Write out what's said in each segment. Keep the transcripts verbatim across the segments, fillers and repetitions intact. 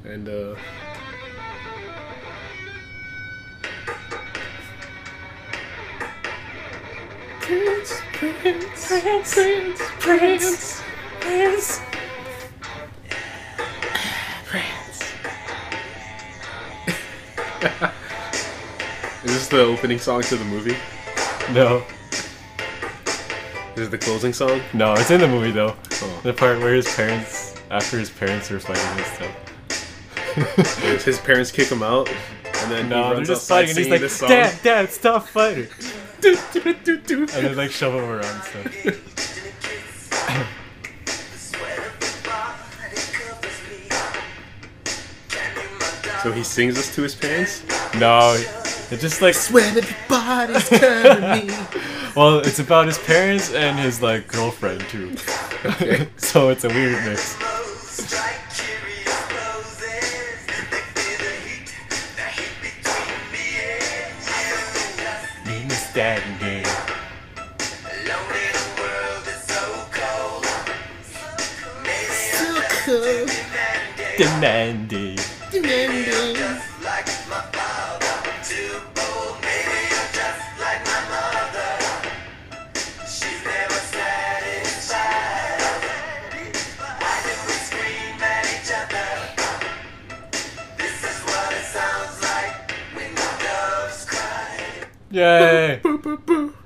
And uh Prince, Prince, Prince, Prince, Prince, Prince, Prince. Is this the opening song to the movie? No. Is it the closing song? No, it's in the movie though. Oh. The part where his parents, after his parents are fighting and stuff. His- His parents kick him out, and then No, he they're runs just outside fighting and he's singing like, this song. Dad, Dad, stop fighting. Do, do, do, do. And then like shove him around and stuff. So he sings this to his parents? No, it's just like, When everybody's coming me. well, it's about his parents and his like girlfriend too. Okay. So it's a weird mix. Me, Miss Standing. So cool. Demanding. Demanding. Yay! Boo, boo, boo.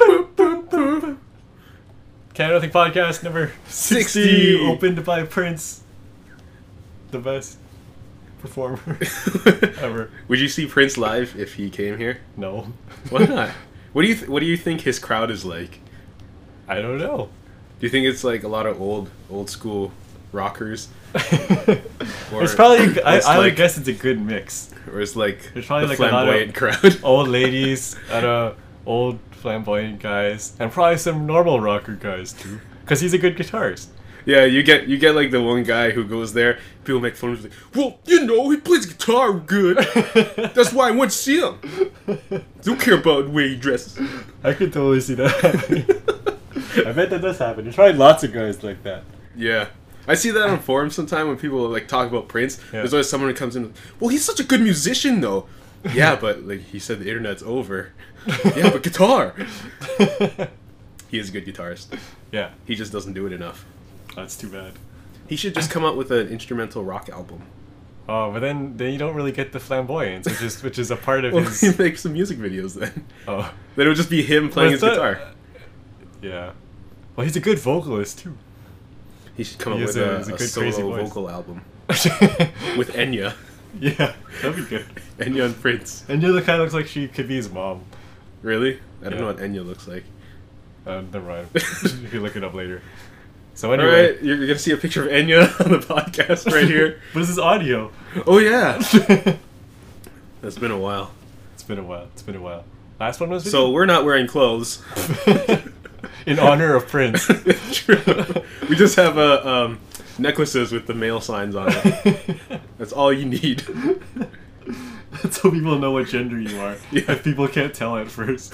Canada Think Podcast number sixty, sixty. opened by Prince. The best performer ever. Would you see Prince live if he came here? No. Why not? What do you th- What do you think his crowd is like? I don't know. Do you think it's like a lot of old old school rockers, or It's probably, I, it's I would like- guess it's a good mix. or it's like There's probably the like a lot of flamboyant crowd? Old ladies and uh, old flamboyant guys, and probably some normal rocker guys too. Because he's a good guitarist. Yeah, you get you get like the one guy who goes there. People make fun of him. Like, well, you know, he plays guitar good. That's why I went to see him. Don't care about the way he dresses. I could totally see that happening. I bet that does happen. There's probably lots of guys like that. Yeah, I see that on forums sometime when people like talk about Prince. Yeah. There's always someone who comes in. Well, he's such a good musician, though. Yeah, but like he said, the internet's over. Yeah, but guitar. He is a good guitarist. Yeah, He just doesn't do it enough. that's too bad. He should just come out with an instrumental rock album. Oh, but then then you don't really get the flamboyance, which is which is a part of Well, his. he makes some music videos then. Oh, Then it would just be him playing his Well, it's guitar. not- yeah. Well, he's a good vocalist too. He should come He up has with a- a, has a a good, crazy solo voice. vocal album with Enya. Yeah, that'd be good. Enya and Prince. And the kind of looks like she could be his mom. Really? I don't Yeah. know what Enya looks like. Uh, never mind. You can look it up later. So All anyway, right, you're, you're gonna see a picture of Enya on the podcast right here. but this is audio. Oh yeah, that's been a while. It's been a while. It's been a while. Last one was So video? we're not wearing clothes. In honor of Prince. True. We just have uh, um, necklaces with the male signs on it. That's all you need. So people know what gender you are. Yeah. If people can't tell at first.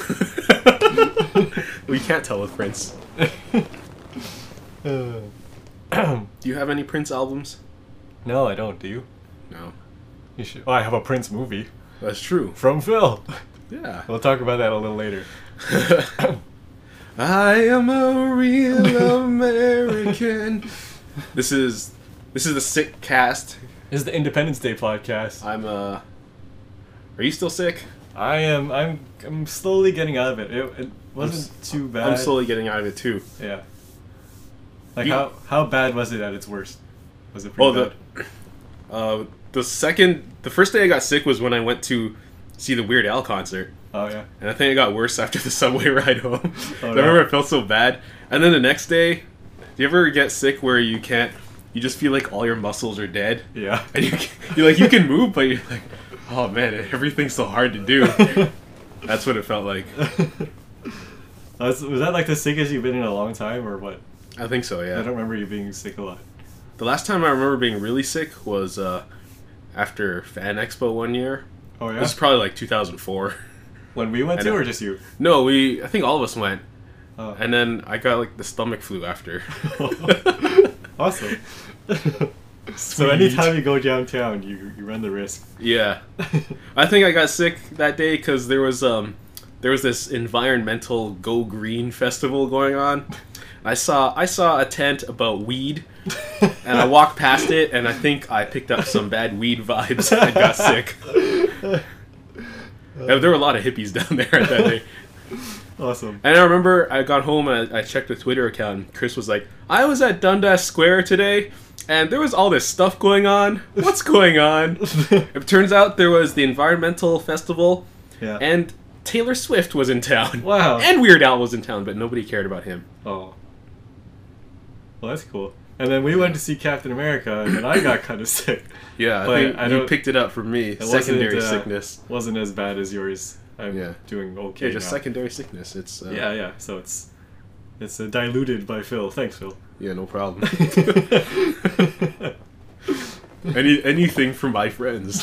We can't tell with Prince. Uh, Do you have any Prince albums? no, I don't. Do you? No. You should. Oh, I have a Prince movie That's true. from Phil. Yeah. We'll talk about that a little later. I am a real American. This is this is the sick cast. This is the Independence Day podcast. I'm uh Are you still sick? I am. I'm. I'm slowly getting out of it. It, it wasn't too bad. I'm slowly getting out of it too. Yeah. Like You- how how bad was it at its worst? Was it pretty Oh, bad? the uh the second the first day I got sick was when I went to see the Weird Al concert. Oh yeah. And I think it got worse after the subway ride home. Oh, I no. remember it felt so bad. And then the next day, do you ever get sick where you can't, you just feel like all your muscles are dead? Yeah. And you, you're like, you can move, but you're like, oh man, everything's so hard to do. That's what it felt like. was, was that like the sickest you've been in a long time, or what? I think so, I yeah. don't remember you being sick a lot. The last time I remember being really sick was uh, after Fan Expo one year. Oh yeah. This is probably like two thousand four. When we went I to, know. or just you? No, we, I think all of us went. Oh. And then I got like the stomach flu after. Awesome. So Sweet. anytime you go downtown, you you run the risk. Yeah, I think I got sick that day because there was um there was this environmental Go Green festival going on. I saw I saw a tent about weed, and I walked past it, and I think I picked up some bad weed vibes and got sick. And there were a lot of hippies down there that day. Awesome. And I remember I got home and I, I checked the Twitter account, and Chris was like, "I was at Dundas Square today, and there was all this stuff going on. What's going on?" It turns out there was the environmental festival, Yeah. and Taylor Swift was in town. Wow. And Weird Al was in town, but nobody cared about him. Oh. Well, that's cool. And then we went to see Captain America, and I got kind of sick. Yeah, I But think I you don't- picked it up from me. It wasn't, Secondary uh, sickness. Wasn't as bad as yours. I'm Yeah. doing okay Yeah, just now. secondary sickness. It's uh, Yeah, yeah. So it's it's uh, diluted by Phil. Thanks, Phil. yeah, no problem. Any anything for my friends.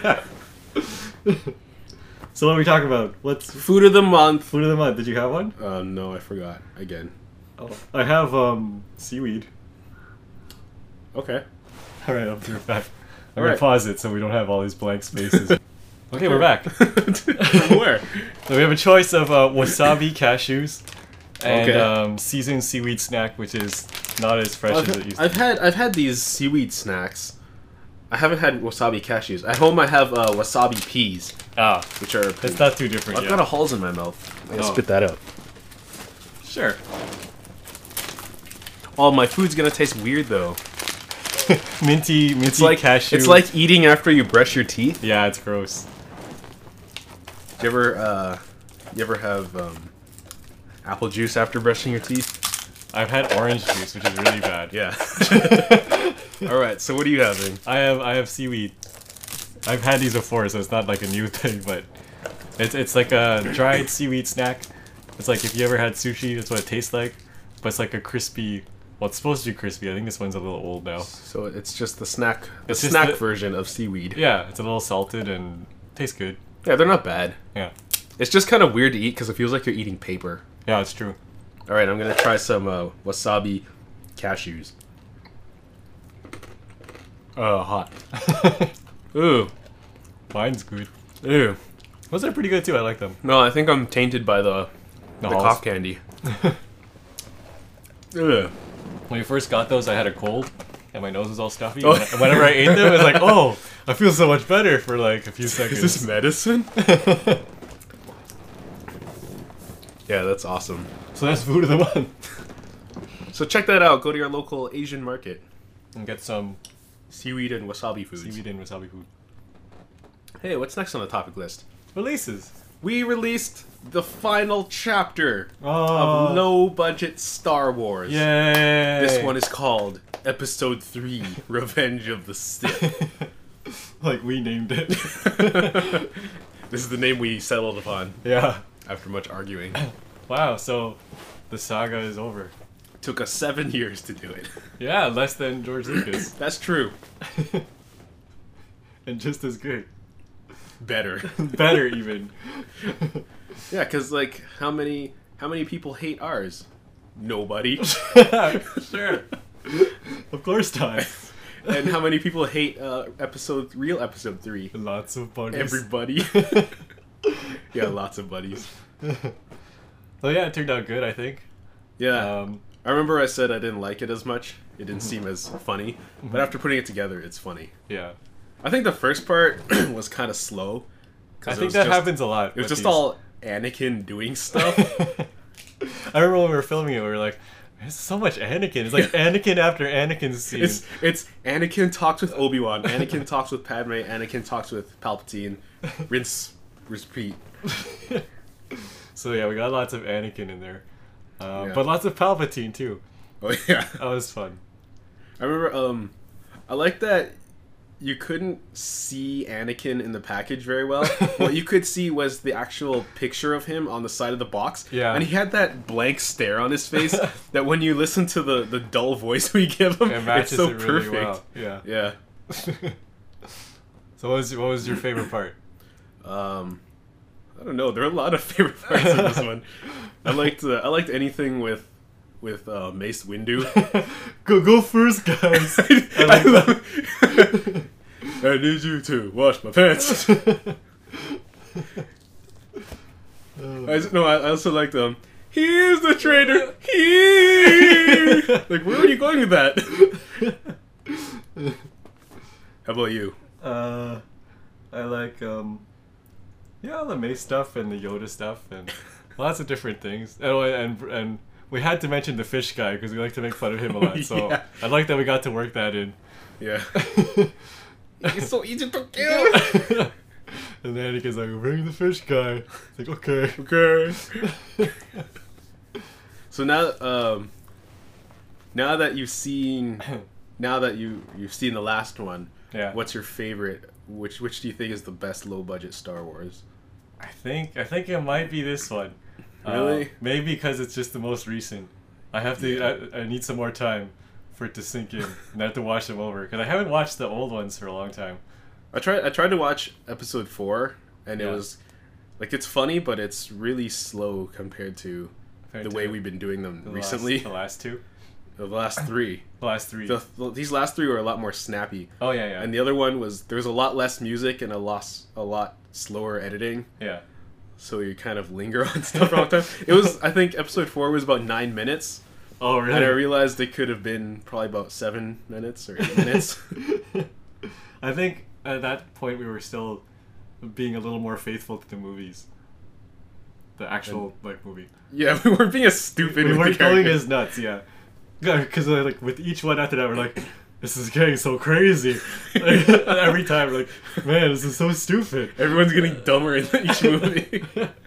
So what are we talking about? What's Food of the month. food of the month? Did you have one? Uh, no, I forgot again. Oh, I have um seaweed. Okay. All right, I'll be right back. I'm All gonna right. pause it so we don't have all these blank spaces. Okay, we're back. From where? So we have a choice of uh, wasabi cashews and Okay. um, seasoned seaweed snack, which is not as fresh as it I've, used I've to. had I've had these seaweed snacks. I haven't had wasabi cashews. At home, I have uh, wasabi peas, Ah, which are. it's not too different. I've yet. got a holes in my mouth. I gotta Oh. spit that out. Sure. Oh, my food's gonna taste weird though. minty, minty It's like cashew. It's like eating after you brush your teeth. Yeah, it's gross. Do you ever uh, you ever have um, apple juice after brushing your teeth? I've had orange juice, which is really bad. Yeah. All right. So what are you having? I have I have seaweed. I've had these before, so it's not like a new thing, but it's it's like a dried seaweed snack. It's like if you ever had sushi, that's what it tastes like, but it's like a crispy. Well, it's supposed to be crispy. I think this one's a little old now. So it's just the snack, the It's just snack the- version of seaweed. Yeah, it's a little salted and tastes good. Yeah, they're not bad. Yeah, It's just kind of weird to eat because it feels like you're eating paper. yeah, it's true. All right, I'm gonna try some uh, wasabi cashews. Oh, hot. Ooh, Mine's good. ew. Those are pretty good too. I like them. No, I think I'm tainted by the the, The halls. cough candy. Ugh. When we first got those, I had a cold, and my nose was all stuffy. Oh. And whenever I ate them, it was like, oh, I feel so much better for like a few seconds. Is this medicine? Yeah, that's awesome. So that's food of the month. So check that out. Go to your local Asian market. And get some Seaweed and wasabi foods. seaweed and wasabi food. Hey, what's next on the topic list? Releases. We released the final chapter Oh, of low budget Star Wars. Yay! This one is called Episode three Revenge of the Sith. like we named it. This is the name we settled upon Yeah. after much arguing. Wow. So the saga is over. Took us seven years to do it. Yeah, less than George Lucas, That's true. and just as good. Better. Better even. Yeah, because, like, how many how many people hate ours? Nobody. Sure. Of course not. And how many people hate uh, episode real episode three? Lots of buddies. Everybody. Yeah, lots of buddies. So yeah, it turned out good, I think. Yeah. Um, I remember I said I didn't like it as much. It didn't seem as funny. But after putting it together, it's funny. yeah. I think the first part was kind of slow. 'cause I it think was that just- happens a lot. It was with just these. all Anakin doing stuff. I remember when we were filming it, we were like, "There's so much Anakin." It's like Anakin after Anakin scene. It's it's Anakin talks with Obi-Wan, Anakin talks with Padme, Anakin talks with Palpatine. Rinse, repeat. So yeah, we got lots of Anakin in there, uh, Yeah. but lots of Palpatine too. Oh yeah. That was fun. I remember um I like that you couldn't see Anakin in the package very well. What you could see was the actual picture of him on the side of the box. Yeah. And he had that blank stare on his face that when you listen to the, the dull voice we give him, It it's matches so it really perfect. well. Yeah. Yeah. So what was what was your favorite part? Um I don't know, there are a lot of favorite parts in this one. I liked uh, I liked anything with with uh, Mace Windu. go go first, guys. I I, like love- I need you to wash my pants. I just, no, I I also like them. Here's the traitor. Here. Like, where are you going with that? How about you? Uh, I like um, yeah, all the Mace stuff and the Yoda stuff and lots of different things. Oh, and and we had to mention the fish guy because we like to make fun of him a lot. So Yeah. I like that we got to work that in. Yeah. It's so easy to kill. And then Anakin's like, bring the fish guy. It's like, okay. Okay. So now, um, now that you've seen, now that you you've seen the last one, Yeah. what's your favorite? Which which do you think is the best low budget Star Wars? I think I think it might be this one. Really? Uh, maybe because it's just the most recent. I have to. Yeah. I, I need some more time for it to sink in, and I have to watch them over because I haven't watched the old ones for a long time. I tried I tried to watch episode four, and Yeah. it was like it's funny, but it's really slow compared to Compared the to way we've been doing them the recently. Last, the last two, The last three. the last three. The, these last three were a lot more snappy. oh yeah, yeah, And the other one was there was a lot less music and a lot a lot slower editing, yeah. so you kind of linger on stuff for a long time. It was I think episode four was about nine minutes, Oh and I really? realized it could have been probably about seven minutes or eight minutes. I think at that point we were still being a little more faithful to the movies, the actual like movie. Yeah, we weren't being as stupid. We with weren't the going characters. as nuts, yeah. Because uh, like with each one after that, we're like, this is getting so crazy. Like, every time, we're like, man, this is so stupid. Everyone's getting dumber in each movie.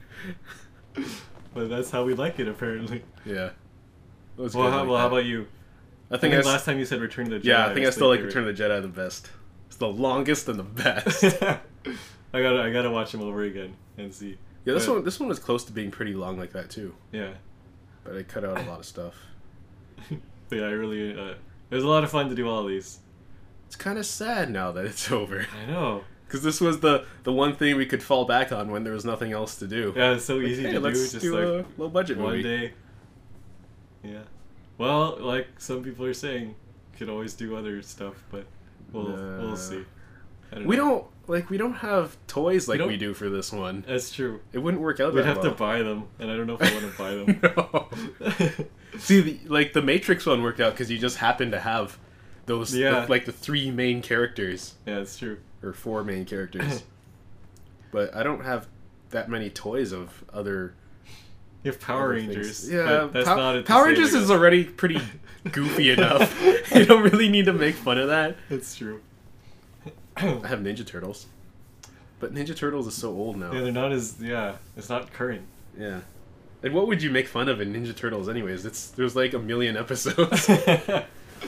But that's how we like it, apparently. Yeah. It was Well, good how, like well, how that. about you? I I think, think I s- last time you said Return of the Jedi. yeah, I think I was still my like favorite. Return of the Jedi the best. It's the longest and the best. I gotta, I gotta watch them over again and see. Yeah, this But- one this one was close to being pretty long like that too, Yeah, but I cut out a lot of stuff. but yeah, I really. Uh, it was a lot of fun to do all these. It's kind of sad now that it's over. I know. Because this was the the one thing we could fall back on when there was nothing else to do. Yeah, it's so Like, easy hey, to do. let's Just do like a low budget one movie. day. Yeah. Well, like some people are saying, could always do other stuff, but we'll Nah. we'll see. I don't We know. don't like we don't have toys like don't- we do for this one. That's true. It wouldn't work out. We'd that have to well. buy them, and I don't know if I want to buy them. No. See, the, like the Matrix one worked out because you just happened to have those, Yeah. the- like the three main characters Yeah, it's true. or four main characters. But I don't have that many toys of other You have Power other Rangers. things. Yeah, but that's Pow- not at the Power same Rangers again. is already pretty goofy enough. You don't really need to make fun of that. That's true. I have Ninja Turtles, but Ninja Turtles is so old now. Yeah, they're not as yeah. It's not current. Yeah. And what would you make fun of in Ninja Turtles, anyways? It's there's like a million episodes. Yeah,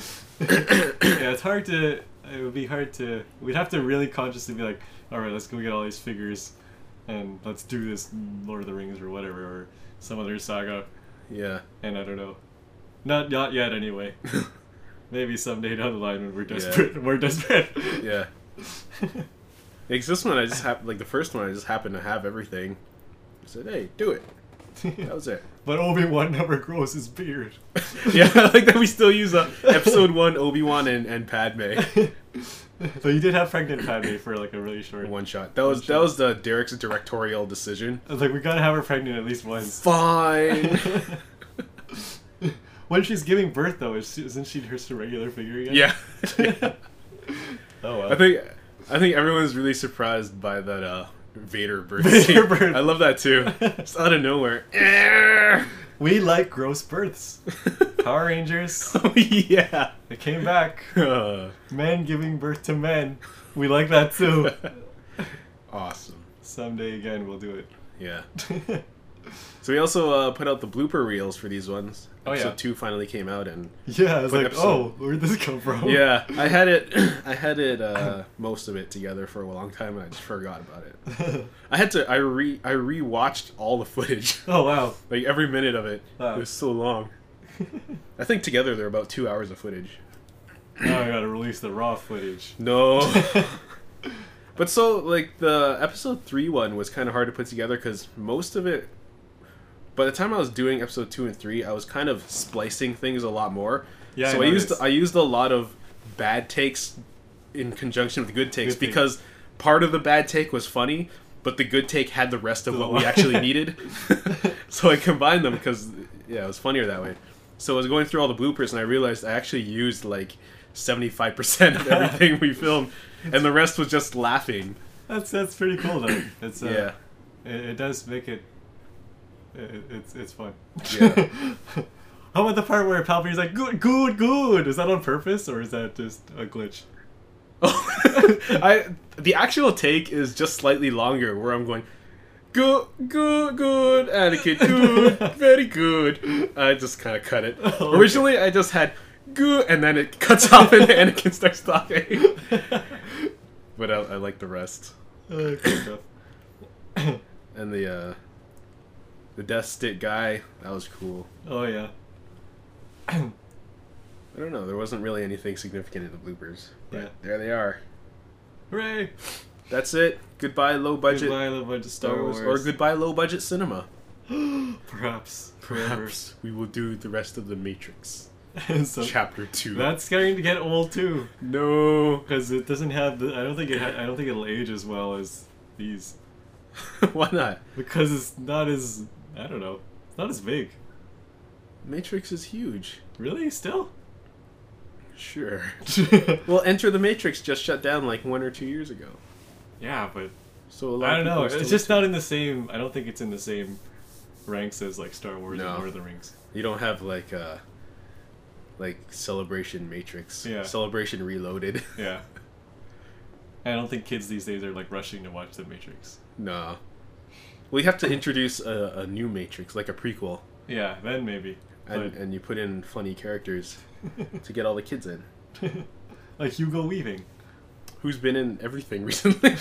it's hard to. It would be hard to. We'd have to really consciously be like, all right, let's go get all these figures, and let's do this Lord of the Rings or whatever, or some other saga. Yeah. And I don't know, not not yet anyway. Maybe someday down the line when we're desperate. We're desperate. Yeah. Because this one, I just hap- like the first one, I just happened to have everything. I said, "Hey, do it." That was it. But Obi-Wan never grows his beard. Yeah, I like that we still use uh, episode one Obi-Wan and, and Padme But you did have pregnant Padme for like a really short one shot. That was One that shot. was the Derek's directorial decision. I was like, we gotta have her pregnant at least once. Fine. When she's giving birth, though, is she, isn't she just a regular figure again? Yeah. Oh wow. I think I think everyone's really surprised by that uh, Vader birth. Vader scene. birth. I love that too. Just out of nowhere. we like gross births. Power Rangers, Oh yeah. they came back. Uh, Men giving birth to men. We like that too. awesome. Someday again, we'll do it. Yeah. So we also uh, put out the blooper reels for these ones. Oh, yeah. Episode two finally came out, and Yeah, I was Put like, episode- oh, where'd this come from? yeah, I had it. I had it uh, most of it together for a long time, and I just forgot about it. I had to. I re. I rewatched all the footage, Oh wow. like every minute of it. Wow. It was so long. I think together they're about two hours of footage. Now I gotta release the raw footage. No. But so like the episode three one was kind of hard to put together because most of it by the time I was doing episode two and three, I was kind of splicing things a lot more. Yeah, so I I, used noticed. I used a lot of bad takes in conjunction with good takes Good thing. because part of the bad take was funny, but the good take had the rest of The what one- we actually needed. So I combined them because yeah, it was funnier that way. So I was going through all the bloopers and I realized I actually used like seventy-five percent of everything we filmed, and the rest was just laughing. That's that's pretty cool though. It's uh, Yeah. it, it does make it. It, it's it's fun. Yeah. How about the part where Palpatine's like good, good, good? Is that on purpose or is that just a glitch? I the actual take is just slightly longer, where I'm going, good, good, good, Anakin, good, very good. I just kind of cut it. Okay. Originally, I just had good, and then it cuts off, and Anakin starts talking. But I, I like the rest, Uh, good stuff. and the uh, the Death Stick guy. That was cool. Oh yeah. I don't know. There wasn't really anything significant in the bloopers. But Yeah. there they are. Hooray! That's it. Goodbye, low budget Goodbye, little bunch of Star Star Wars, Wars. or goodbye, low budget cinema. Perhaps. Forever. Perhaps we will do the rest of the Matrix. So, Chapter two. that's starting to get old too, No. because it doesn't have the. I don't think it. Ha- I don't think it'll age as well as these, Why not? because it's not as. I don't know. It's not as big. Matrix is huge. Really? Still? Sure. Well, Enter the Matrix just shut down like one or two years ago. Yeah, but So a lot I of don't people know. are It's still just into not in the same. I don't think it's in the same ranks as like Star Wars No. and Lord of the Rings. it. You don't have like uh like Celebration Matrix. Yeah. Celebration Reloaded. Yeah. I don't think kids these days are like rushing to watch The Matrix. No. We have to introduce a, a new Matrix, like a prequel, Yeah, then maybe. and, But and you put in funny characters to get all the kids in. like Hugo Weaving. Who's been in everything recently?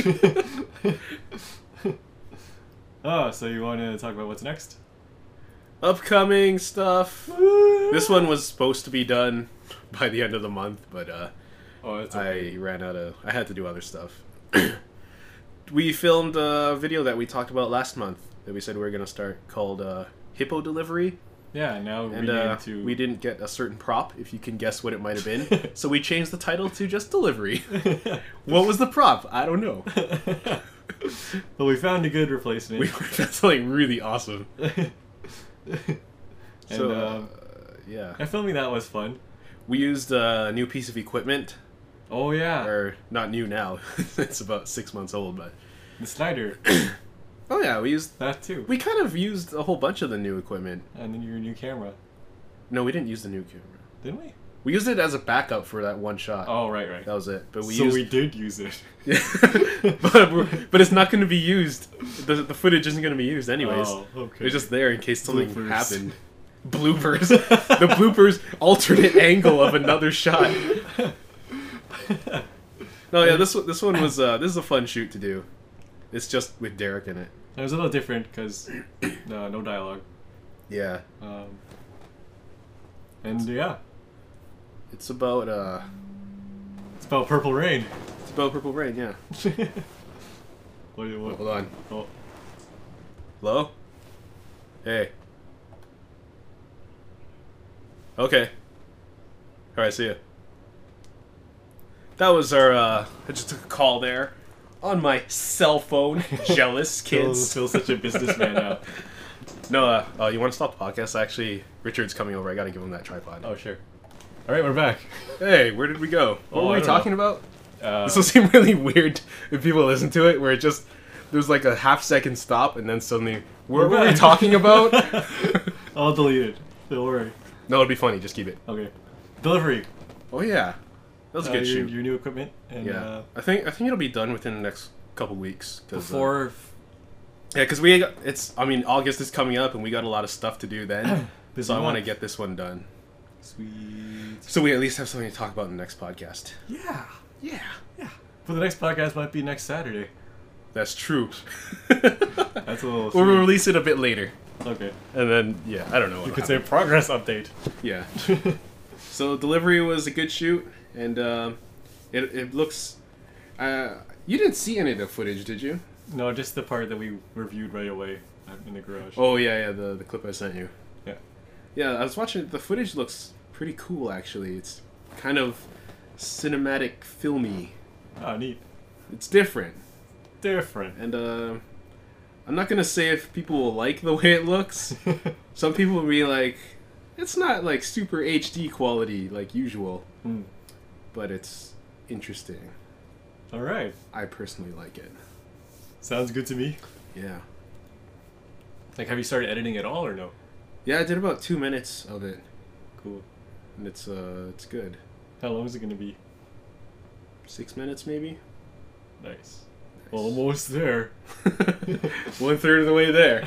Oh, so you want to talk about what's next? Upcoming stuff. This one was supposed to be done by the end of the month, but uh, Oh, it's okay. I ran out of. I had to do other stuff. We filmed a video that we talked about last month that we said we were gonna start called uh, Hippo Delivery, Yeah, now we and need uh, to. we didn't get a certain prop. If you can guess what it might have been, so we changed the title to just Delivery. What was the prop? I don't know. But we found a good replacement. We found something really awesome. and So uh, um, yeah, yeah, filming that was fun. we used a new piece of equipment. Oh yeah, Or not new now. It's about six months old, but the Snyder. oh yeah, we used That too. we kind of used a whole bunch of the new equipment. And then your new camera, No, we didn't use the new camera. didn't we? We used it as a backup for that one shot. Oh right, right. That was it. But we so used we did use it. but we're- but it's not going to be used. The, the footage isn't going to be used anyways. Oh, okay. It's just there in case something Bloopers. happened. Bloopers. The bloopers alternate angle of another shot. No, yeah, this one- this one was uh, this is a fun shoot to do. It's just with Derek in it. It was a little different because no, no dialogue. Yeah, Um, and yeah, it's about uh, it's about Purple Rain. it's about Purple Rain. Yeah. What, do you- what, Hold on. oh, Hello? Hey. Okay. Alright, see ya. That was our, uh, I just took a call there. On my cell phone. Jealous kids. Phil's such a businessman now. No, uh, uh, you want to stop the podcast? Actually, Richard's coming over. I gotta give him that tripod. Oh sure. All right, we're back. Hey, where did we go? What Oh, were I we don't talking about? Uh, This will seem really weird if people listen to it, where it just, there's like a half second stop, and then suddenly, what We're were we back. talking about? I'll delete it. Don't worry. No, it'd be funny. Just keep it. Okay. Delivery. Oh yeah, that was a Uh, good your, shoot. your new equipment. And, Yeah, Uh, I think I think it'll be done within the next couple weeks. 'Cause, uh, before. yeah, because we got, it's I mean August is coming up and we got a lot of stuff to do then, Busy so I want to month. get this one done. Sweet. So we at least have something to talk about in the next podcast. Yeah. Yeah, Yeah. But the next podcast might be next Saturday. that's true. That's a little. We'll sweet. release it a bit later, Okay. and then yeah, I don't know. You What could say happen. progress update. Yeah. So delivery was a good shoot, and um, it it looks. Uh, you didn't see any of the footage, did you? No, just the part that we reviewed right away. in the garage. Oh yeah, yeah, the the clip I sent you. Yeah. Yeah, I was watching it. The footage looks pretty cool, actually. It's kind of cinematic, filmy. Oh, neat. It's different. Different. And uh, I'm not gonna say if people will like the way it looks. Some people will be like, it's not like super H D quality like usual, Mm. but it's interesting. All right. I personally like it. Sounds good to me. Yeah. Like, have you started editing at all or no? Yeah, I did about two minutes of it, Cool. and it's uh, it's good. How long is it gonna be? Six minutes maybe. Nice. Almost there. One third of the way there.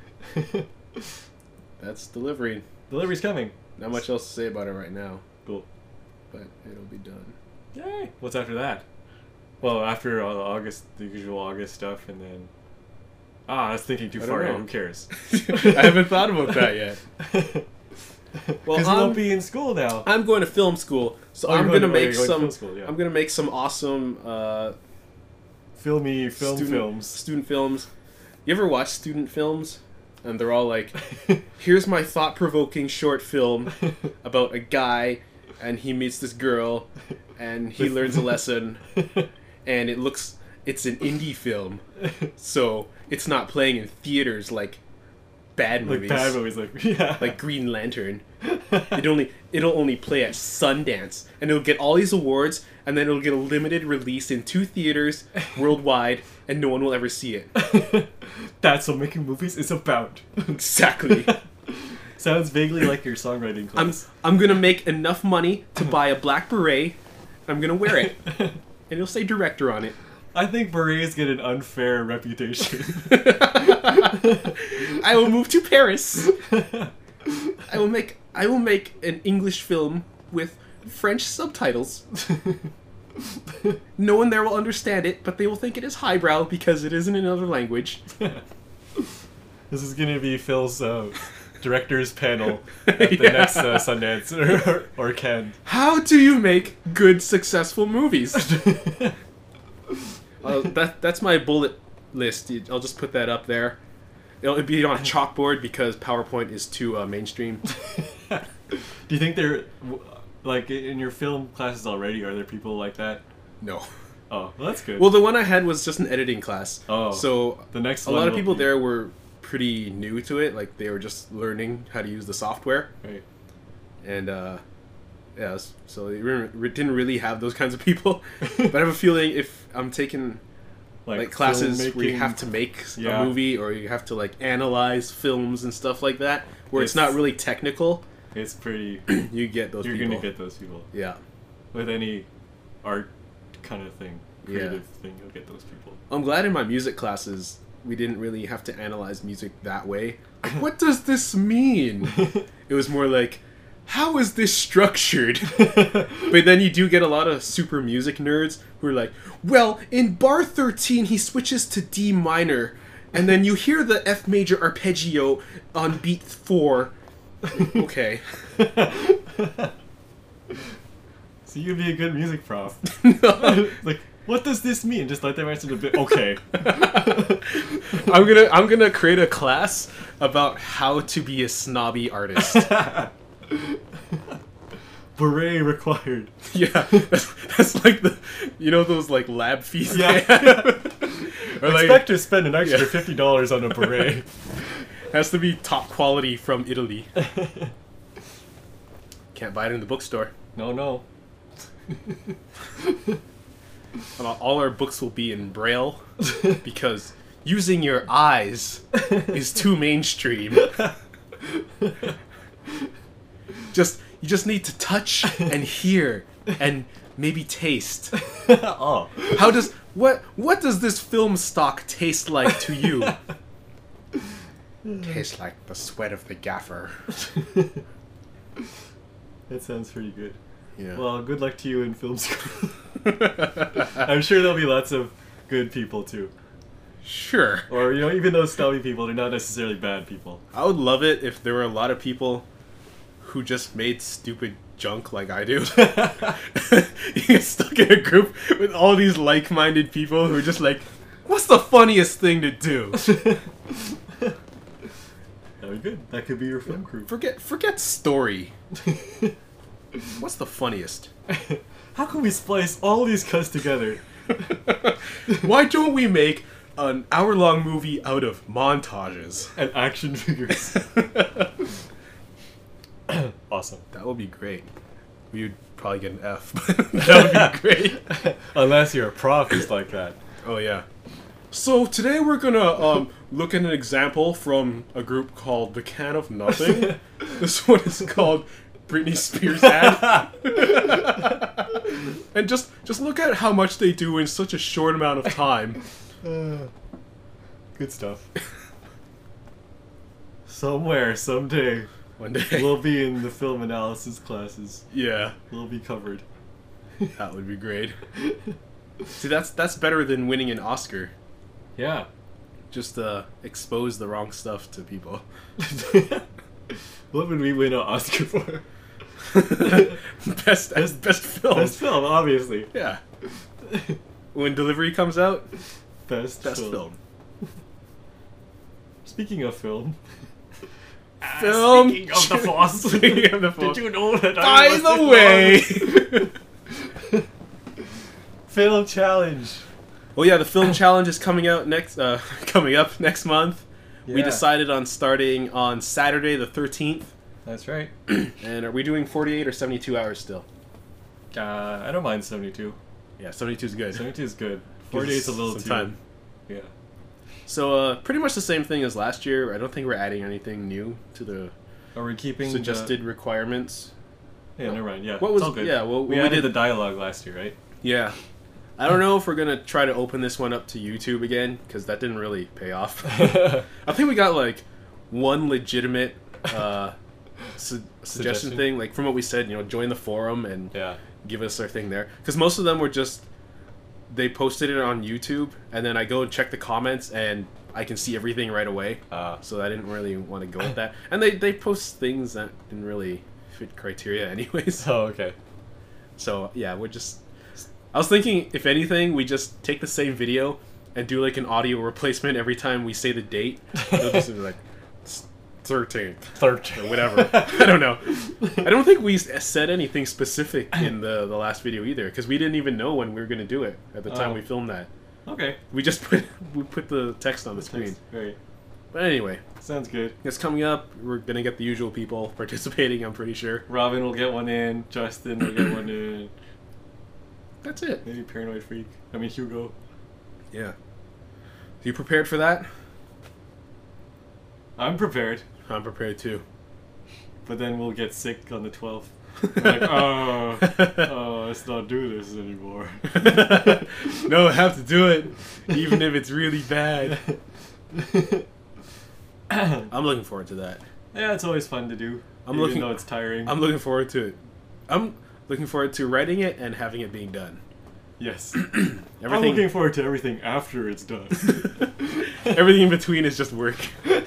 That's delivery. Delivery's coming. Not much else to say about it right now, Cool. but it'll be done. Yay. What's after that? Well, after uh, August, the usual August stuff, and then... Ah, that's thinking too I don't far know. ahead. Who cares? I haven't thought about that yet. Well, Because you I'm, won't be in school now. I'm going to film school, so Oh, you're I'm going gonna to- oh, you're make going to some. film school, yeah. I'm gonna make some awesome uh, Filmy film student, films. Student films. You ever watch student films? And they're all like, "Here's my thought-provoking short film about a guy, and he meets this girl, and he learns a lesson, and it looks, it's an indie film, so it's not playing in theaters like bad Like movies, bad movies, like, yeah. like Green Lantern. It only it'll only play at Sundance, and it'll get all these awards, and then it'll get a limited release in two theaters worldwide, and no one will ever see it." That's what making movies is about. Exactly. Sounds vaguely like your songwriting I'm class. I'm gonna make enough money to buy a black beret. I'm gonna wear it, and it'll say director on it. I think berets get an unfair reputation. I will move to Paris. I will make I will make an English film with French subtitles. No one there will understand it, but they will think it is highbrow because it is in another language. This is gonna be Phil's uh, director's panel at the Yeah. next uh, Sundance or, or Cannes. How do you make good, successful movies? Uh, that that's my bullet list. I'll just put that up there. It'll be on a chalkboard because PowerPoint is too uh, mainstream. Do you think they're w- like in your film classes already? Are there people like that? No. Oh, well, that's good. Well, the one I had was just an editing class. Oh, So the next a one lot of will people be- there were pretty new to it. Like they were just learning how to use the software, Right. and uh, yeah, s- so they re- re- didn't really have those kinds of people. But I have a feeling if I'm taking like, classes where you filmmaking- have to make Yeah. a movie or you have to like analyze films and stuff like that, where it's, It's- not really technical, It's pretty. you get those You're people. gonna get those people Yeah. with any art kind of thing, Yeah. creative thing. You'll get those people. I'm glad in my music classes we didn't really have to analyze music that way. Like, what does this mean? It was more like, how is this structured? But then you do get a lot of super music nerds who are like, well, in bar thirteen he switches to D minor, and then you hear the F major arpeggio on beat four. Okay. So you'd be a good music prof. No. Like, what does this mean? Just let them answer the bit. Okay. I'm gonna I'm gonna create a class about how to be a snobby artist. Beret required. Yeah, that's, that's like the, you know those like lab fees. Yeah. they have? Or like, Expect to spend an extra Yeah. fifty dollars on a beret. has to be top quality from Italy. Can't buy it in the bookstore. No, no. And all our books will be in Braille because using your eyes is too mainstream. Just you just need to touch and hear and maybe taste. Oh. How does what what does this film stock taste like to you? Tastes like the sweat of the gaffer. That sounds pretty good. Yeah. Well, good luck to you in film school. I'm sure there'll be lots of good people too. Sure. Or, you know, even those snobby people, they're not necessarily bad people. I would love it if there were a lot of people who just made stupid junk like I do. You get stuck in a group with all these like-minded people who are just like, what's the funniest thing to do? Very good. That could be your film crew. Forget forget story. What's the funniest? How can we splice all these cuts together? Why don't we make an hour-long movie out of montages and action figures? Awesome. That would be great. We'd probably get an F, but that would be great. Unless you're a prof who's like that. Oh yeah. So today we're gonna um, look at an example from a group called The Can of Nothing. This one is called Britney Spears ad. And just just look at how much they do in such a short amount of time. Uh, good stuff. Somewhere, someday, One day. we'll be in the film analysis classes. Yeah. We'll be covered. That would be great. See, that's that's better than winning an Oscar. Yeah. Just uh, expose the wrong stuff to people. What would we win an Oscar for? best best best film. Best film, obviously. Yeah. When Delivery comes out, Best, best film. film. Speaking of film. Film. Speaking of the Force. Speaking of the Force. Did you know that By I was the way. Film challenge. Oh yeah, the film challenge is coming out next. Uh, coming up next month. We Yeah. decided on starting on Saturday the thirteenth. That's right. And are we doing forty-eight or seventy-two hours still? Uh, I don't mind seventy-two. Yeah, seventy-two is good. seventy-two is good. Gives forty-eight is a us little some too. time. Yeah. So uh, pretty much the same thing as last year. I don't think we're adding anything new to the Are we keeping suggested requirements. The... Yeah, never mind. Yeah. What was it's all good. yeah? Well, we, we, added did the dialogue last year, right? yeah. I don't know if we're gonna try to open this one up to YouTube again because that didn't really pay off. I think we got like one legitimate uh, su- suggestion, Suggestion? thing, like from what we said. You know, join the forum and Yeah. give us our thing there. Because most of them were just they posted it on YouTube, and then I go and check the comments, and I can see everything right away. Uh, So I didn't really want to go with that. And they they post things that didn't really fit criteria, anyways. oh, okay. So yeah, we're just. I was thinking, if anything, we just take the same video and do like an audio replacement every time we say the date. It'll just be like thirteenth Third. or whatever. I don't know. I don't think we s- said anything specific in the the last video either, because we didn't even know when we were gonna do it at the time Oh. we filmed that. Okay. We just put we put the text on the screen. Right. But anyway, Sounds good. it's coming up. We're gonna get the usual people participating. I'm pretty sure. Robin will get one in. Justin will get one in. That's it. Maybe Paranoid Freak. I mean Hugo. Yeah. You prepared for that? I'm prepared, I'm prepared too. but then we'll get sick on the twelfth. Like, oh, oh, let's not do this anymore. No, I have to do it, even if it's really bad. I'm looking forward to that. Yeah, it's always fun to do. I'm even looking- though it's tiring. I'm looking forward to it. I'm looking forward to writing it and having it being done. yes. I'm Everything, looking forward to everything after it's done. everything in between is just work.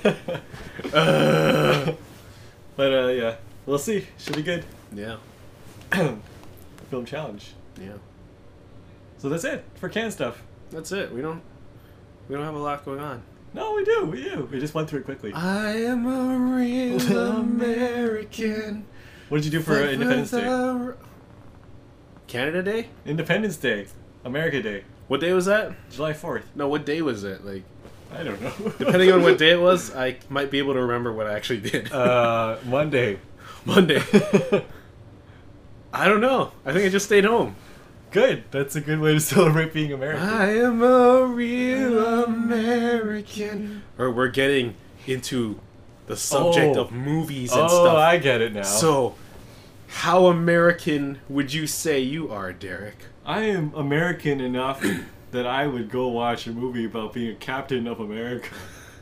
Uh, But uh, yeah, we'll see. Should be good. yeah, Film challenge. yeah. So that's it for can stuff. That's it. We don't, we don't have a lot going on. No, we do. We do. We just went through it quickly. I am a real American. What did you do for uh, Independence Day? Canada Day? Independence Day. America Day. What day was that? July fourth. No, what day was it? Like, I don't know. depending on what day it was, I might be able to remember what I actually did. Uh, Monday. Monday. I don't know. I think I just stayed home. Good. That's a good way to celebrate being American. I am a real American. Or we're getting into the subject Oh. of movies and oh, stuff. I get it now. So, how American would you say you are, Derek? I am American enough that I would go watch a movie about being a captain of America.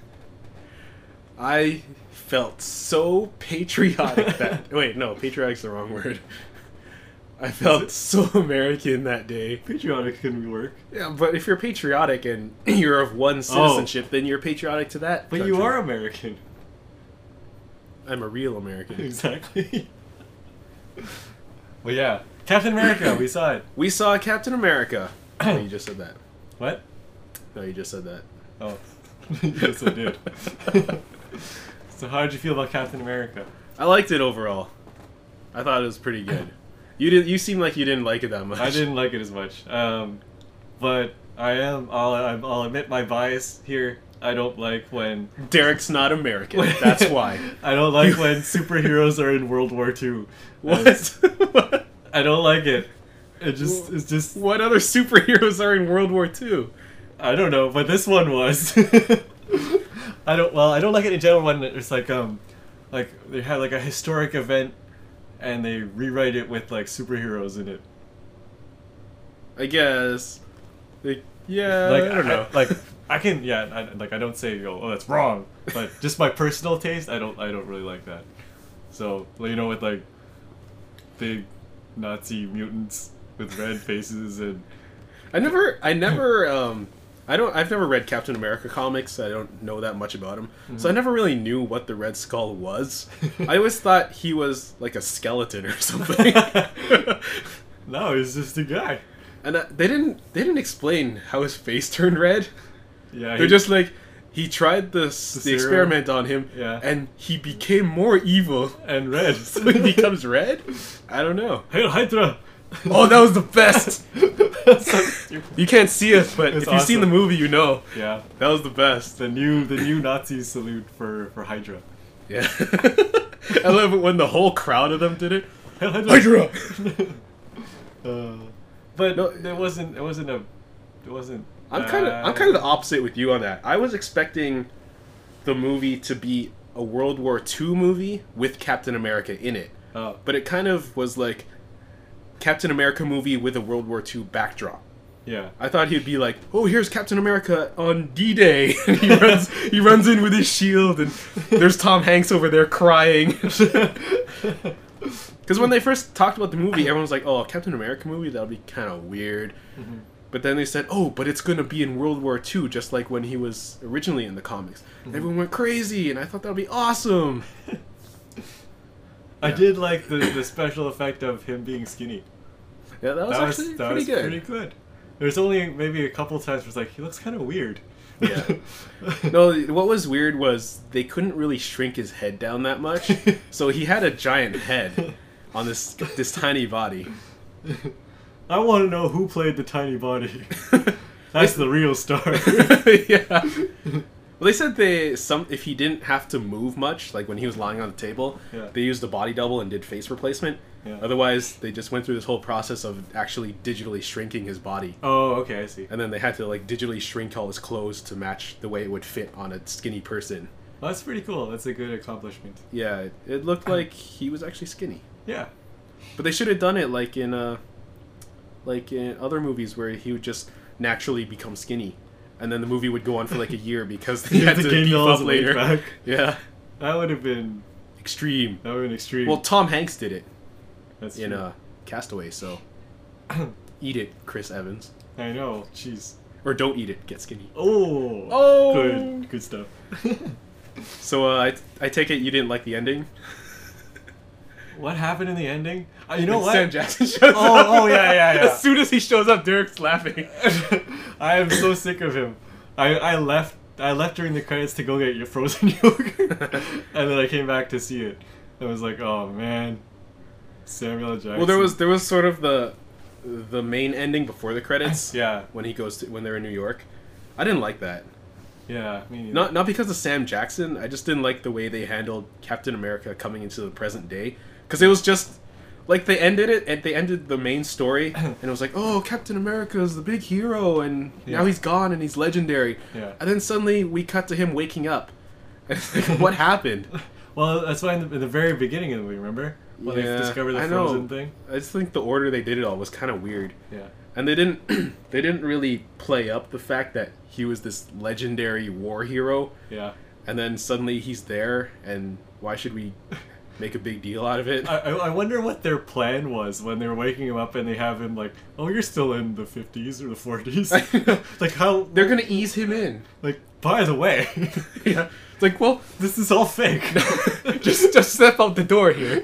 I felt so patriotic that... Wait, no, patriotic's the wrong word. I felt so American that day. Patriotic can work. Yeah, but if you're patriotic and you're of one citizenship, then you're patriotic to that But country. you are American. I'm a real American. Exactly. Well, yeah. Captain America, we saw it. We saw Captain America. No, you just said that. What? No, you just said that. Oh. Yes, I did. So how did you feel about Captain America? I liked it overall. I thought it was pretty good. You did. You seem like you didn't like it that much. I didn't like it as much. Um, but I am. I'll. I'll admit my bias here. I don't like when Derek's not American. That's why. I don't like when superheroes are in World War Two. What? What? I don't like it. It just. It's just. What other superheroes are in World War Two? I don't know, but this one was. I don't. Well, I don't like it in general when it's like um, like they have like a historic event, and they rewrite it with like superheroes in it. I guess. Like, yeah. Like I don't know. I, like I can. Yeah. I, like I don't say go. Oh, that's wrong. But just my personal taste, I don't. I don't really like that. So you know, with like big Nazi mutants with red faces and. I never. I never. Um. I don't. I've never read Captain America comics. I don't know that much about him, mm-hmm. so I never really knew what the Red Skull was. I always thought he was like a skeleton or something. No, he's just a guy. And uh, they didn't. They didn't explain how his face turned red. Yeah, they're he, just like he tried the the, the experiment on him, yeah. and he became more evil and red. So he becomes red. I don't know. Hail Hydra! Oh, that was the best. So you can't see it, but if it's you've awesome. seen the movie, you know. Yeah, that was the best. The new the new Nazi salute for for Hydra. Yeah, I love it when the whole crowd of them did it. Hail Hydra! Hydra! uh, but no, it wasn't. It wasn't a. It wasn't. I'm kind of. I'm kind of the opposite with you on that. I was expecting the movie to be a World War Two movie with Captain America in it, oh. but it kind of was like Captain America movie with a World War Two backdrop. Yeah. I thought he'd be like, "Oh, here's Captain America on D-Day." And he runs he runs in with his shield, and there's Tom Hanks over there crying. Because when they first talked about the movie, everyone was like, "Oh, a Captain America movie? That'll be kind of weird." Mm-hmm. But then they said, "Oh, but it's going to be in World War Two, just like when he was originally in the comics." Mm-hmm. Everyone went crazy, and I thought that would be awesome. I Yeah. did like the, the special effect of him being skinny. Yeah, that was that actually was, that pretty was good. pretty good. There's only maybe a couple times where it's like, he looks kind of weird. Yeah. No, what was weird was they couldn't really shrink his head down that much, so he had a giant head on this this tiny body. I want to know who played the tiny body. That's the real star. Yeah. Well, they said they some if he didn't have to move much, like when he was lying on the table, Yeah. they used a body double and did face replacement. Yeah. Otherwise, they just went through this whole process of actually digitally shrinking his body, Oh, okay, I see. and then they had to like digitally shrink all his clothes to match the way it would fit on a skinny person. Well, that's pretty cool. That's a good accomplishment. Yeah, it, it looked like he was actually skinny. Yeah. But they should have done it like in uh, like in other movies where he would just naturally become skinny, and then the movie would go on for like a year because they had to gain beef all up his weight later. back. Yeah, That would have been extreme. that would have been extreme. Well, Tom Hanks did it that's in true. uh, Castaway, so eat it, Chris Evans, I know. Jeez. or don't eat it, get skinny. Oh. Oh. Good. Good stuff. So uh, I I take it you didn't like the ending. What happened in the ending? Uh, you know When what? Sam Jackson shows Oh, up. oh, yeah, yeah, yeah. As soon as he shows up, Derek's laughing. I am so sick of him. I, I left I left during the credits to go get your frozen yogurt, and then I came back to see it. I was like, oh man, Samuel L. Jackson. Well, there was there was sort of the the main ending before the credits. yeah, When he goes to when they're in New York, I didn't like that. yeah. Me neither. Not not because of Sam Jackson. I just didn't like the way they handled Captain America coming into the present day. Because it was just like they ended it and they ended the main story and it was like, oh, Captain America is the big hero and Yeah. now he's gone and he's legendary. Yeah. And then suddenly we cut to him waking up. And it's like, what happened? Well, that's why in the, in the very beginning of the movie, remember when Yeah, they discovered the I know. frozen thing? I just think the order they did it all was kind of weird. Yeah. And they didn't they didn't really play up the fact that he was this legendary war hero. Yeah. And then suddenly he's there, and why should we make a big deal out of it? I, I I wonder what their plan was when they were waking him up and they have him like, oh, you're still in the fifties or the forties. Like how They're gonna ease him in. like. By the way, Yeah, it's like, well, this is all fake. just just step out the door here.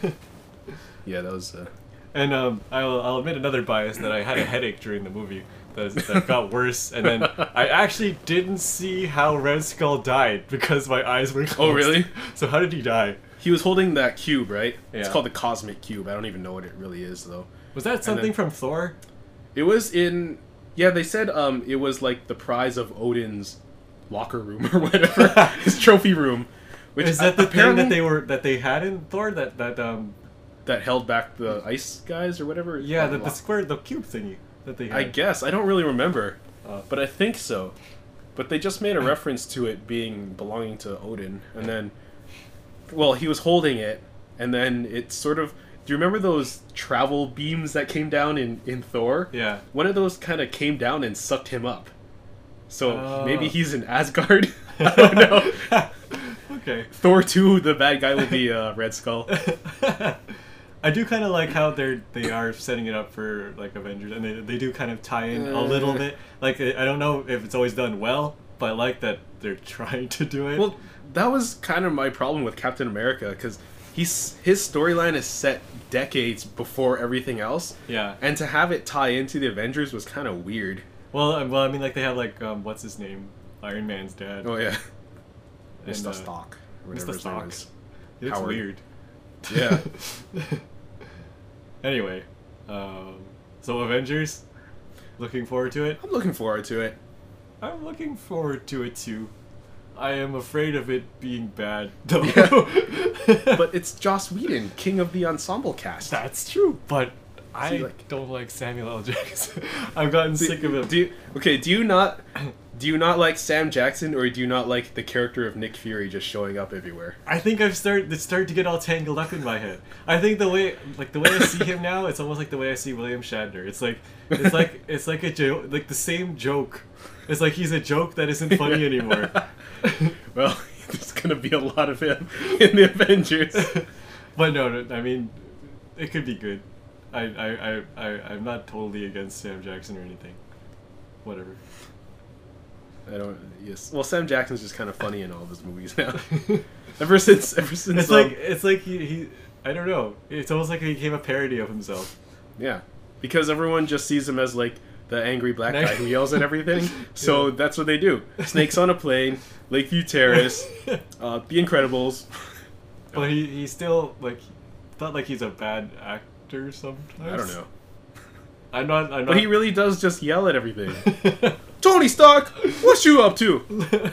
Yeah, that was. Uh... And um, I'll, I'll admit another bias that I had a headache during the movie that, that got worse, and then I actually didn't see how Red Skull died because my eyes were closed. Oh, really? So how did he die? He was holding that cube, right? It's Yeah. called the Cosmic Cube. I don't even know what it really is, though. Was that something then- from Thor? It was in... Yeah, they said um, it was like the prize of Odin's locker room or whatever. His trophy room. Which Is that the thing apparently that they were that they had in Thor? That that um that held back the ice guys or whatever? yeah, Uh, the, the lock- square the cube thingy that they had. I guess. I don't really remember. Uh, But I think so. But they just made a reference to it being belonging to Odin. And then... Well, he was holding it. And then it sort of... Do you remember those travel beams that came down in, in Thor? yeah. One of those kind of came down and sucked him up. So Oh. maybe he's in Asgard? I don't know. Okay. Thor two, the bad guy will be uh, Red Skull. I do kind of like how they're they are setting it up for like Avengers, and they they do kind of tie in a little Uh. bit. Like I I don't know if it's always done well, but I like that they're trying to do it. Well, that was kind of my problem with Captain America, because he's his storyline is set decades before everything else, yeah. and to have it tie into the Avengers was kind of weird. Well, uh, well, I mean, like they have like um, what's his name, Iron Man's dad. Oh yeah, And, Mister uh, Stark. or Mister whatever his name Stark. is. He looks Howard. weird. Yeah. Anyway, um, so Avengers, looking forward to it. I'm looking forward to it. I'm looking forward to it too. I am afraid of it being bad, though. But it's Joss Whedon, king of the ensemble cast. That's true, but I See, like- don't like Samuel L. Jackson. I've gotten See, sick of him. Do you, okay, do you not do you not like Sam Jackson, or do you not like the character of Nick Fury just showing up everywhere? I think I've started it's started to get all tangled up in my head. I think the way like the way I see him now, it's almost like the way I see William Shatner. It's like it's like it's like a joke, like the same joke. It's like he's a joke that isn't funny anymore. Well, there's gonna be a lot of him in the Avengers. But no, no, I mean, it could be good. I, I, I, I, I'm not totally against Sam Jackson or anything. Whatever. I don't. Yes. Well, Sam Jackson's just kind of funny in all of his movies now. ever since, ever since. It's um, like it's like he, he I don't know. It's almost like he became a parody of himself. yeah, because everyone just sees him as like the angry black guy who yells at everything. So Yeah. that's what they do. Snakes on a Plane, Lakeview Terrace, uh, The Incredibles. But he, he still like not like he's a bad actor sometimes. I don't know. I'm not. I'm not. But he really does just yell at everything. Tony Stark, what you up to?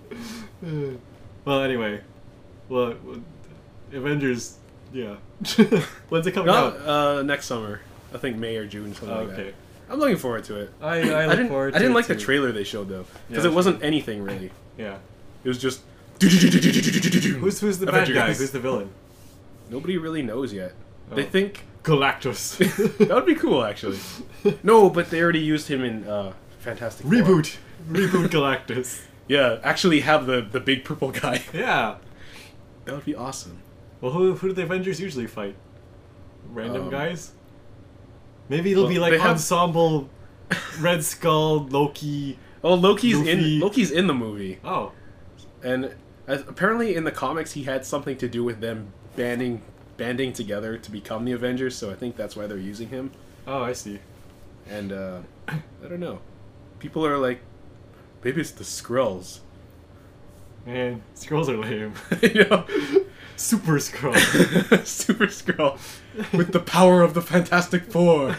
Well, anyway, well, well, Avengers. Yeah. When's it coming No, out? uh, next summer. I think May or June, something like Okay. that. I'm looking forward to it. I I look I didn't. forward. I didn't to like it the too. trailer they showed though, because Yeah, it wasn't anything really. Yeah. It was just. Who's who's the bad guy? Avengers. Who's the villain? Nobody really knows yet. Oh. They think Galactus. that would be cool, actually. No, but they already used him in uh, Fantastic Four. Reboot. Reboot Galactus. Yeah, actually have the the big purple guy. Yeah. That would be awesome. Well, who who do the Avengers usually fight? Random Um, guys. Maybe it'll well, be like they have- ensemble. Red Skull, Loki. Oh, Loki's Luffy. in Loki's in the movie, Oh. and as, apparently in the comics he had something to do with them banding banding together to become the Avengers. So I think that's why they're using him. Oh, I see. And uh, I don't know. People are like, maybe it's the Skrulls. Man, Skrulls are lame. You know, Super Skrull. Super Skrull with the power of the Fantastic Four.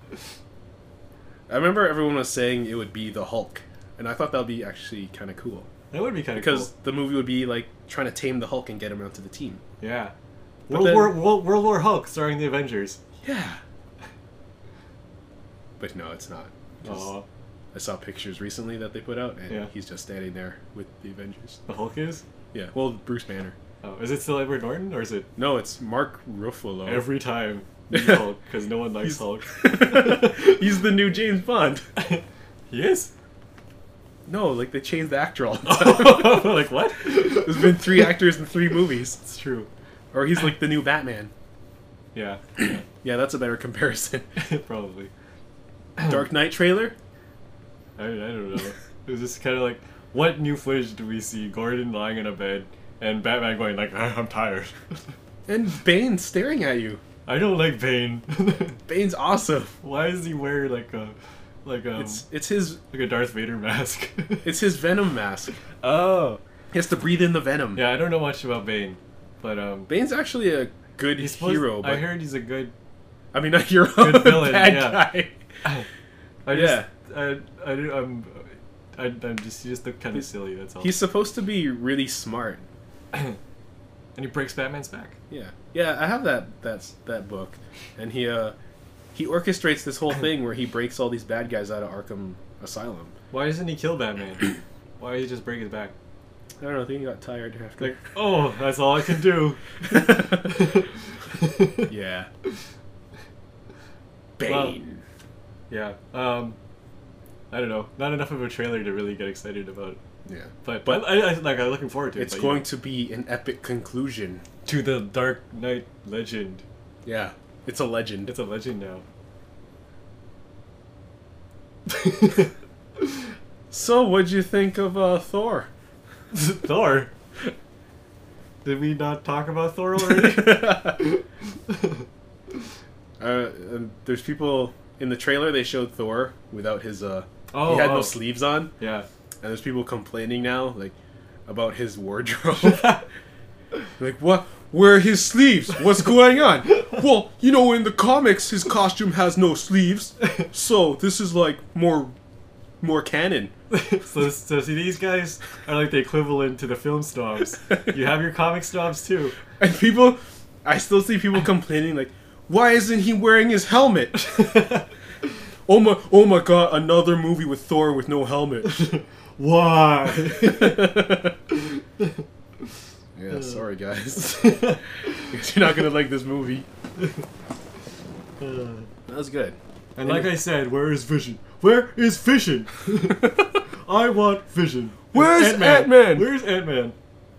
I remember everyone was saying it would be the Hulk, and I thought that would be actually kind of cool That would be kind of because cool. the movie would be like trying to tame the Hulk and get him onto the team. Yeah. But World then- War World, World War Hulk starring the Avengers. Yeah. But no, it's not. 'Cause Oh, I saw pictures recently that they put out, and Yeah. he's just standing there with the Avengers. the Hulk is. Yeah, well, Bruce Banner. Oh, is it still Edward Norton or is it No, it's Mark Ruffalo. every time he's Yeah. Hulk because no one likes He's- Hulk? He's the new James Bond. He is. No, like they changed the actor all the time. Like what? There's been three actors in three movies. It's true. Or he's like the new Batman. Yeah. Yeah, that's a better comparison. Probably. Dark Knight trailer? I, I don't know. It was just kind of like, what new footage do we see? Gordon lying in a bed and Batman going like, "Ah, I'm tired." And Bane staring at you. I don't like Bane. Bane's awesome. Why does he wear like a like um, It's it's his like a Darth Vader mask. it's his Venom mask. Oh, He has to breathe in the venom. yeah. I don't know much about Bane, but um, Bane's actually a good he's supposed, hero. But I heard he's a good, I mean, not hero, Good villain, bad yeah. guy. I Yeah. just, I, I, do- I'm, I, I'm just, he just look kind of silly. That's all. He's supposed to be really smart. And he breaks Batman's back. Yeah, yeah. I have that that's that book, and he uh he orchestrates this whole thing where he breaks all these bad guys out of Arkham Asylum. Why doesn't he kill Batman? Why does he just break his back? I don't know. I think he got tired after. Like, oh, that's all I can do. Yeah. Bane. Yeah. Um, I don't know. Not enough of a trailer to really get excited about. Yeah. But But- I, I, like I'm looking forward to it. It's but, going yeah. to be an epic conclusion. to the Dark Knight legend. Yeah. It's a legend. It's a legend now. So, what'd you think of uh, Thor? Thor. Did we not talk about Thor already? Uh, and there's people in the trailer. They showed Thor without his. Uh, Oh, he had oh. no sleeves on, Yeah. and there's people complaining now, like, about his wardrobe. Like, what? Where are his sleeves? What's going on? Well, you know, in the comics, his costume has no sleeves, so this is like more, more canon. so, so see, these guys are like the equivalent to the film snobs. You have your comic snobs too. And people, I still see people complaining, like, why isn't he wearing his helmet? Oh my, oh my god, another movie with Thor with no helmet. Why? Yeah, sorry guys. Guess you're not gonna like this movie. That was good. And like I said, where is Vision? Where is Vision? I want Vision. Where's Ant-Man? Ant-Man? Where's Ant-Man?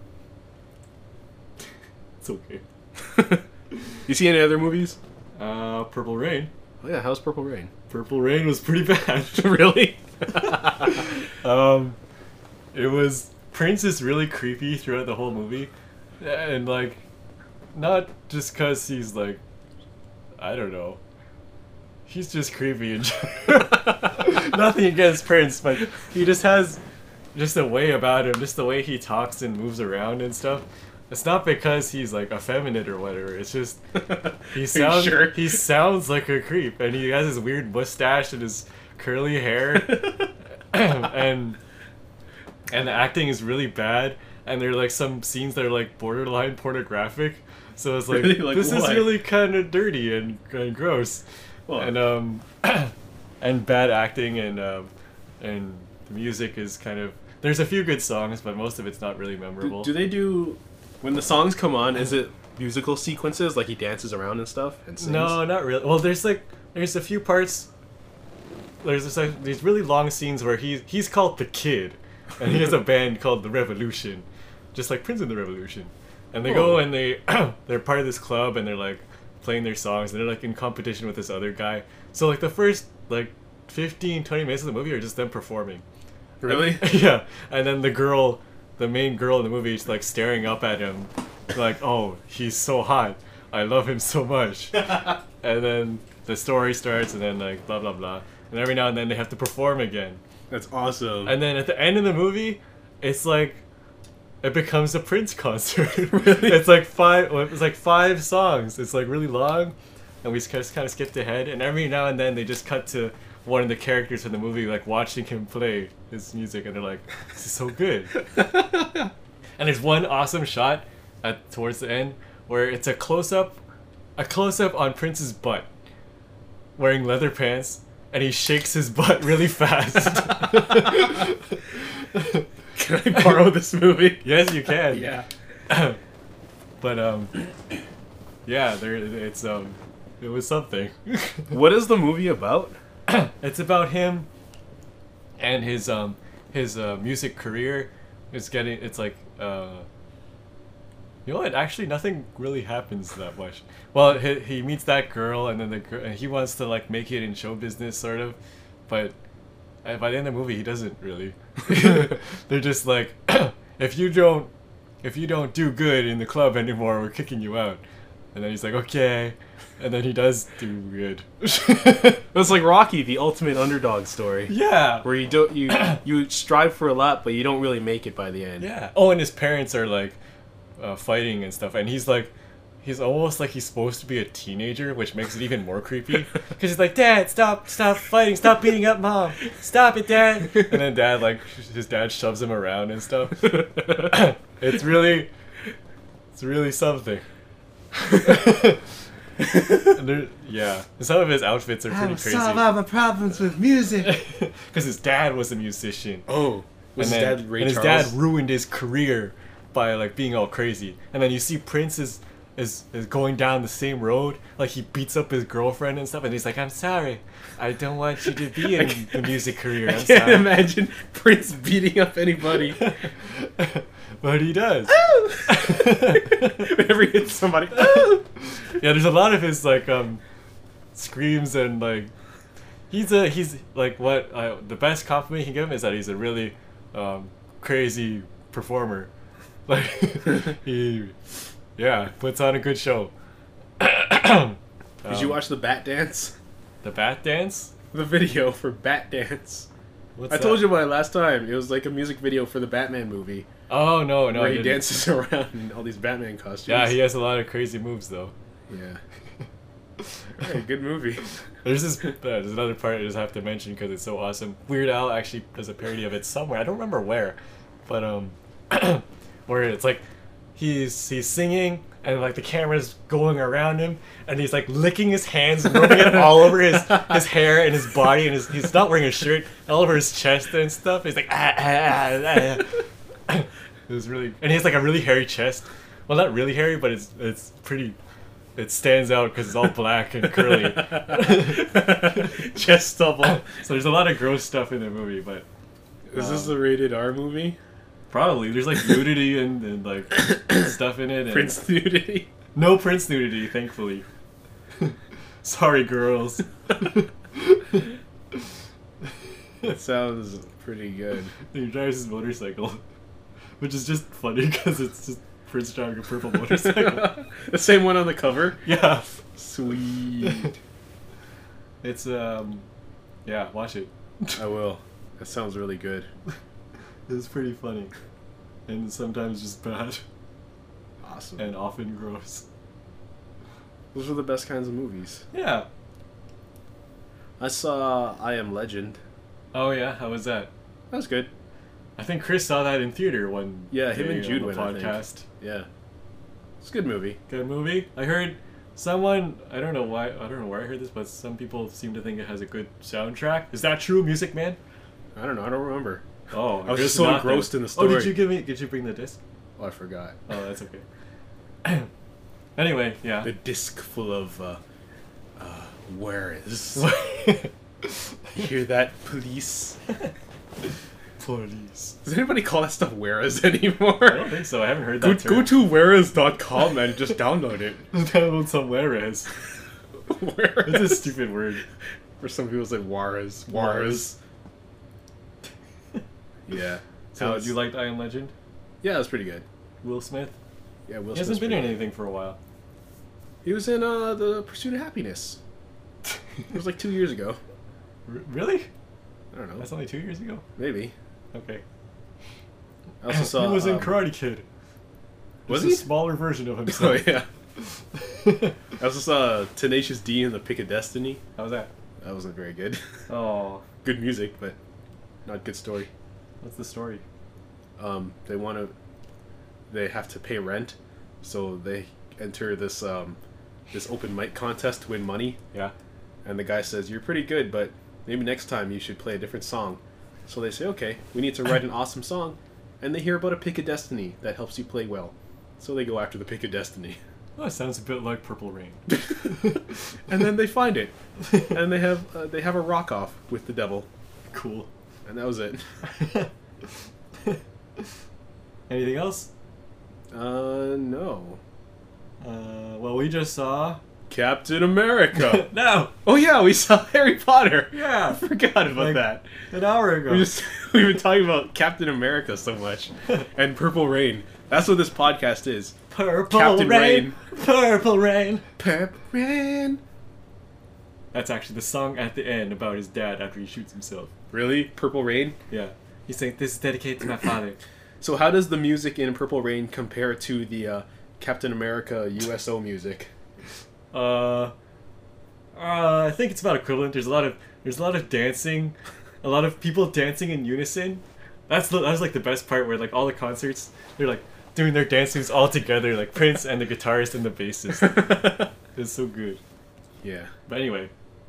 It's okay. You see any other movies? Uh, Purple Rain. Oh yeah, how's Purple Rain? Purple Rain was pretty bad. Really? um, it was Prince is really creepy throughout the whole movie, and like, not just cause he's like, I don't know, he's just creepy and nothing against Prince, but he just has just a way about him, just the way he talks and moves around and stuff. It's not because he's like effeminate or whatever. It's just he sounds sure? he sounds like a creep, and he has his weird mustache and his curly hair, and and the acting is really bad. And there are like some scenes that are like borderline pornographic. So it's like, Really? Like this what? is really kind of dirty and, and gross, Well, and um and bad acting, and um and the music is kind of, there's a few good songs, but most of it's not really memorable. do, do they do when the songs come on? Is it musical sequences like he dances around and stuff and sings? No, not really. Well, there's like there's a few parts. There's this, like, these really long scenes where he's he's called the Kid, and he has a band called the Revolution, just like Prince and the Revolution. And they Oh. go and they they're part of this club, and they're like playing their songs, and they're like in competition with this other guy. So like the first like fifteen, twenty minutes of the movie are just them performing. Really? Yeah, and then the girl, the main girl in the movie, is like staring up at him, like, "Oh, he's so hot. I love him so much." And then the story starts, and then like blah blah blah, and every now and then they have to perform again. That's awesome. And then at the end of the movie, it's like it becomes a Prince concert. Really? It's like five. Well, it's like five songs. It's like really long, and we just kind of, kind of skipped ahead. And every now and then they just cut to one of the characters from the movie, like watching him play his music, and they're like, "This is so good." And there's one awesome shot at towards the end where it's a close up, a close up on Prince's butt, wearing leather pants, and he shakes his butt really fast. Can I borrow this movie? Yes, you can. Yeah. But um, yeah, there it's um, it was something. What is the movie about? It's about him and his um his uh, music career is getting, it's like uh you know what, actually nothing really happens that much. Well, he, he meets that girl, and then the girl, and he wants to like make it in show business sort of, but uh, by the end of the movie he doesn't really. They're just like, if you don't if you don't do good in the club anymore, we're kicking you out. and then he's like, okay, and then he does do good. It's like Rocky, the ultimate underdog story. Yeah. Where you don't you you strive for a lot, but you don't really make it by the end. Yeah. Oh, and his parents are like uh, fighting and stuff, and he's like, he's almost like he's supposed to be a teenager, which makes it even more creepy. Because he's like, Dad, stop, stop fighting, stop beating up Mom, stop it, Dad. And then Dad, like, his dad shoves him around and stuff. It's really, it's really something. And there, yeah, some of his outfits are pretty crazy. Solve all my problems with music. Because his dad was a musician. Oh, was and his then, dad Ray and his Charles? dad ruined his career by like being all crazy. And then you see Prince is, is is going down the same road, like he beats up his girlfriend and stuff, and he's like, "I'm sorry, I don't want you to be in the music career." I'm I can't sorry. imagine Prince beating up anybody. But he does. Whenever he hits somebody. Yeah, there's a lot of his like um screams and like he's a he's like what I, the best compliment you can give him is that he's a really um crazy performer. Like he yeah, puts on a good show. Did you Um, watch the Bat Dance? the bat dance? The video for Bat Dance. What's I told that? you about it last time. It was like a music video for the Batman movie. Oh no, no. where I he didn't. dances around in all these Batman costumes. Yeah, he has a lot of crazy moves though. Yeah. Hey, good movie. There's this. Uh, there's another part I just have to mention because it's so awesome. Weird Al actually does a parody of it somewhere. I don't remember where, but um, where it's like he's he's singing and like the camera's going around him and he's like licking his hands and rubbing it all over his his hair and his body and his, he's not wearing a shirt, all over his chest and stuff. He's like ah, ah, ah, ah. It was really, and he has like a really hairy chest. Well, not really hairy, but it's it's pretty. It stands out because it's all black and curly. Chest double. So there's a lot of gross stuff in the movie, but Is this um, a rated R movie? probably there's like nudity and, and like stuff in it. And Prince nudity? no Prince nudity, thankfully. Sorry, girls. That sounds pretty good. He drives his motorcycle, which is just funny because it's just Prince driving a purple motorcycle. The same one on the cover? Yeah, Sweet. it's um, yeah, watch it. I will. That sounds really good. It's pretty funny, and sometimes just bad, Awesome. and often gross. Those are the best kinds of movies. Yeah. I saw I Am Legend. Oh yeah, how was that? That was good. I think Chris saw that in theater one. Yeah, him day and Jude on the went, I think. podcast. Yeah. It's a good movie. Good movie. I heard someone. I don't know why. I don't know where I heard this, but some people seem to think it has a good soundtrack. Is that true, Music Man? I don't know. I don't remember. Oh, I was guess just so not then. engrossed in the Oh, did story. you give me? Did you bring the disc? Oh, I forgot. Oh, that's okay. Anyway, yeah. The disc full of, uh, uh, where is? Hear that, police? Police. Does anybody call that stuff whereas I don't anymore? think so. I haven't heard Go, that go term. to whereas dot com and just download it. Download some whereas. Whereas. It's a stupid word. For some people, it's like Juarez. Juarez. Yeah. So, That did you like I Am Legend? Yeah, it was pretty good. Will Smith? Yeah, Will He hasn't Smith's been in pretty good. anything for a while. He was in uh, The Pursuit of Happiness. It was like two years ago. R- really? I don't know. That's only two years ago. Maybe. Okay. I also saw. he was in um, Karate Kid. Was Just he? a smaller version of Oh himself. yeah. I also saw Tenacious D in The Pick of Destiny. How was that? That wasn't very good. Oh, Good music, but not good story. what's the story? Um, they want to. They have to pay rent, so they enter this um, this open mic contest to win money. Yeah. And the guy says, "You're pretty good, but maybe next time you should play a different song." So they say, "Okay, we need to write an awesome song," and they hear about a Pick of Destiny that helps you play well. So they go after the Pick of Destiny. Oh, it sounds a bit like Purple Rain. And then they find it, and they have uh, they have a rock off with the devil, Cool. and that was it. Anything else? Uh, no. Uh, well, we just saw. Captain America. No. Oh yeah, we saw Harry Potter. I Yeah. forgot about Like- that. An hour ago. We just we've been talking about Captain America so much, and Purple Rain. That's what this podcast is. Purple Captain rain, Rain. purple rain. Purple rain. That's actually the song at the end about his dad after he shoots himself. Really? Purple Rain? Yeah. He's saying, this is dedicated to my father. So how does the music in Purple Rain compare to the uh, Captain America U S O music? Uh, uh, I think it's about equivalent. There's a lot of there's a lot of dancing, a lot of people dancing in unison. That's the, that was like the best part where like all the concerts they're like doing their dancings all together, like Prince and the guitarist and the bassist. It's so good. Yeah. But anyway,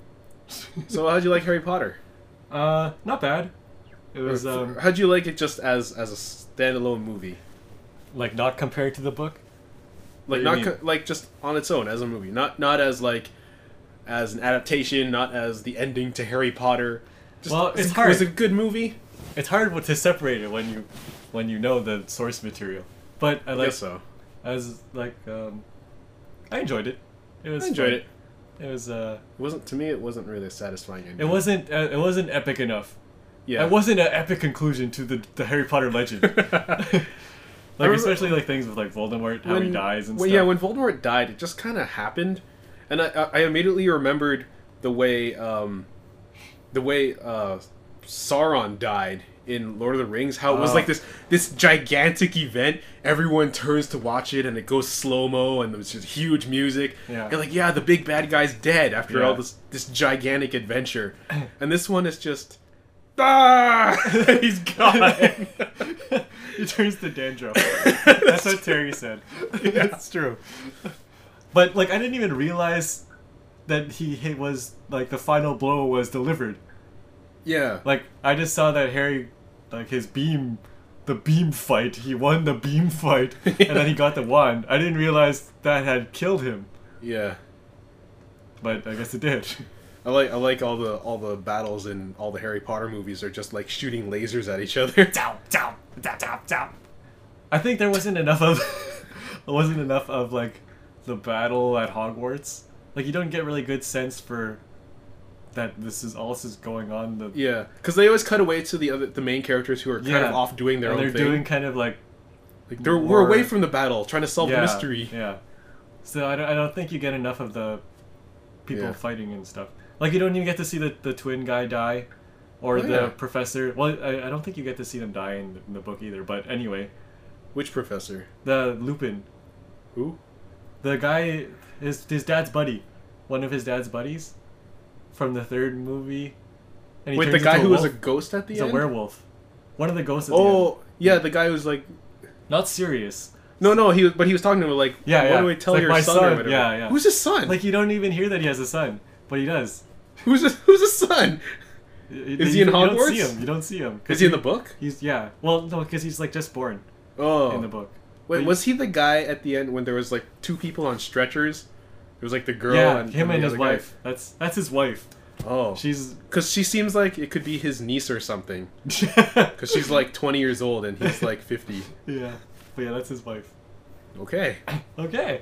So how'd you like Harry Potter? uh, not bad. It was um How'd you like it just as as a standalone movie? like not compared to the book. Like What not do you co- like just on its own as a movie, not not as like as an adaptation, not as the ending to Harry Potter. Just, Well, was it's it- hard. Was it a good movie? It's hard to separate it when you when you know the source material. But I I like guess so. as like um I enjoyed it. It was I enjoyed fun. it. It was uh It wasn't to me. It wasn't really a satisfying ending. it wasn't uh, it wasn't epic enough. Yeah. It wasn't an epic conclusion to the the Harry Potter legend. I Like remember- especially like things with like Voldemort, how he dies and when, stuff. Yeah, when Voldemort died, it just kind of happened, and I, I I immediately remembered the way um, the way uh, Sauron died in Lord of the Rings. How it was Oh. like this this gigantic event. Everyone turns to watch it, and it goes slow mo, and there's just huge music. Yeah. You're like, yeah, the big bad guy's dead after Yeah. all this this gigantic adventure, and this one is just. Ah! He's gone. He turns to dandruff. That's what Terry said. Yeah. It's true. But like I didn't even realize that he, he was like the final blow was delivered. Yeah. Like I just saw that Harry, like his beam, the beam fight. He won the beam fight, and then he got the wand. I didn't realize that had killed him, Yeah. but I guess it did. I like I like all the all the battles in all the Harry Potter movies are just like shooting lasers at each other. Down, down, down, down, down. I think there wasn't enough of, there wasn't enough of like, the battle at Hogwarts. Like you don't get really good sense for, that this is all this is going on. The Yeah, because they always cut away to the other the main characters who are kind Yeah. of off doing their and own they're thing. doing kind of like like they're more- we're away from the battle, trying to solve yeah, the mystery. Yeah. So I don't, I don't think you get enough of the people Yeah. fighting and stuff. Like you don't even get to see the, the twin guy die, or Oh, the yeah. professor. Well, I, I don't think you get to see them die in the, in the book either. But anyway, Which professor? the Lupin, Who? the guy, his his dad's buddy, one of his dad's buddies, from the third movie. And he Wait, the turns guy into who was a wolf. gonna at the He's end. a werewolf. One of the ghosts at the end. Oh, yeah, the guy who's like, Not serious. no, no, he was, but he was talking to him like, Yeah, what yeah. do we tell It's like your my son, son, or whatever? yeah, yeah. Who's his son? Like you don't even hear that he has a son, but he does. who's his, who's his son? Is he in You don't Hogwarts? see him. You don't see him. 'Cause Is he in the book? He's yeah. Well, no, because he's like just born Oh, in the book. Wait, But- was he the guy at the end when there was like two people on stretchers? There was like the girl yeah, and him the and his other guy. wife. That's that's his wife. Oh, She's because she seems like it could be his niece or something. Because she's like twenty years old and he's like fifty. yeah, but yeah, that's his wife. Okay. Okay.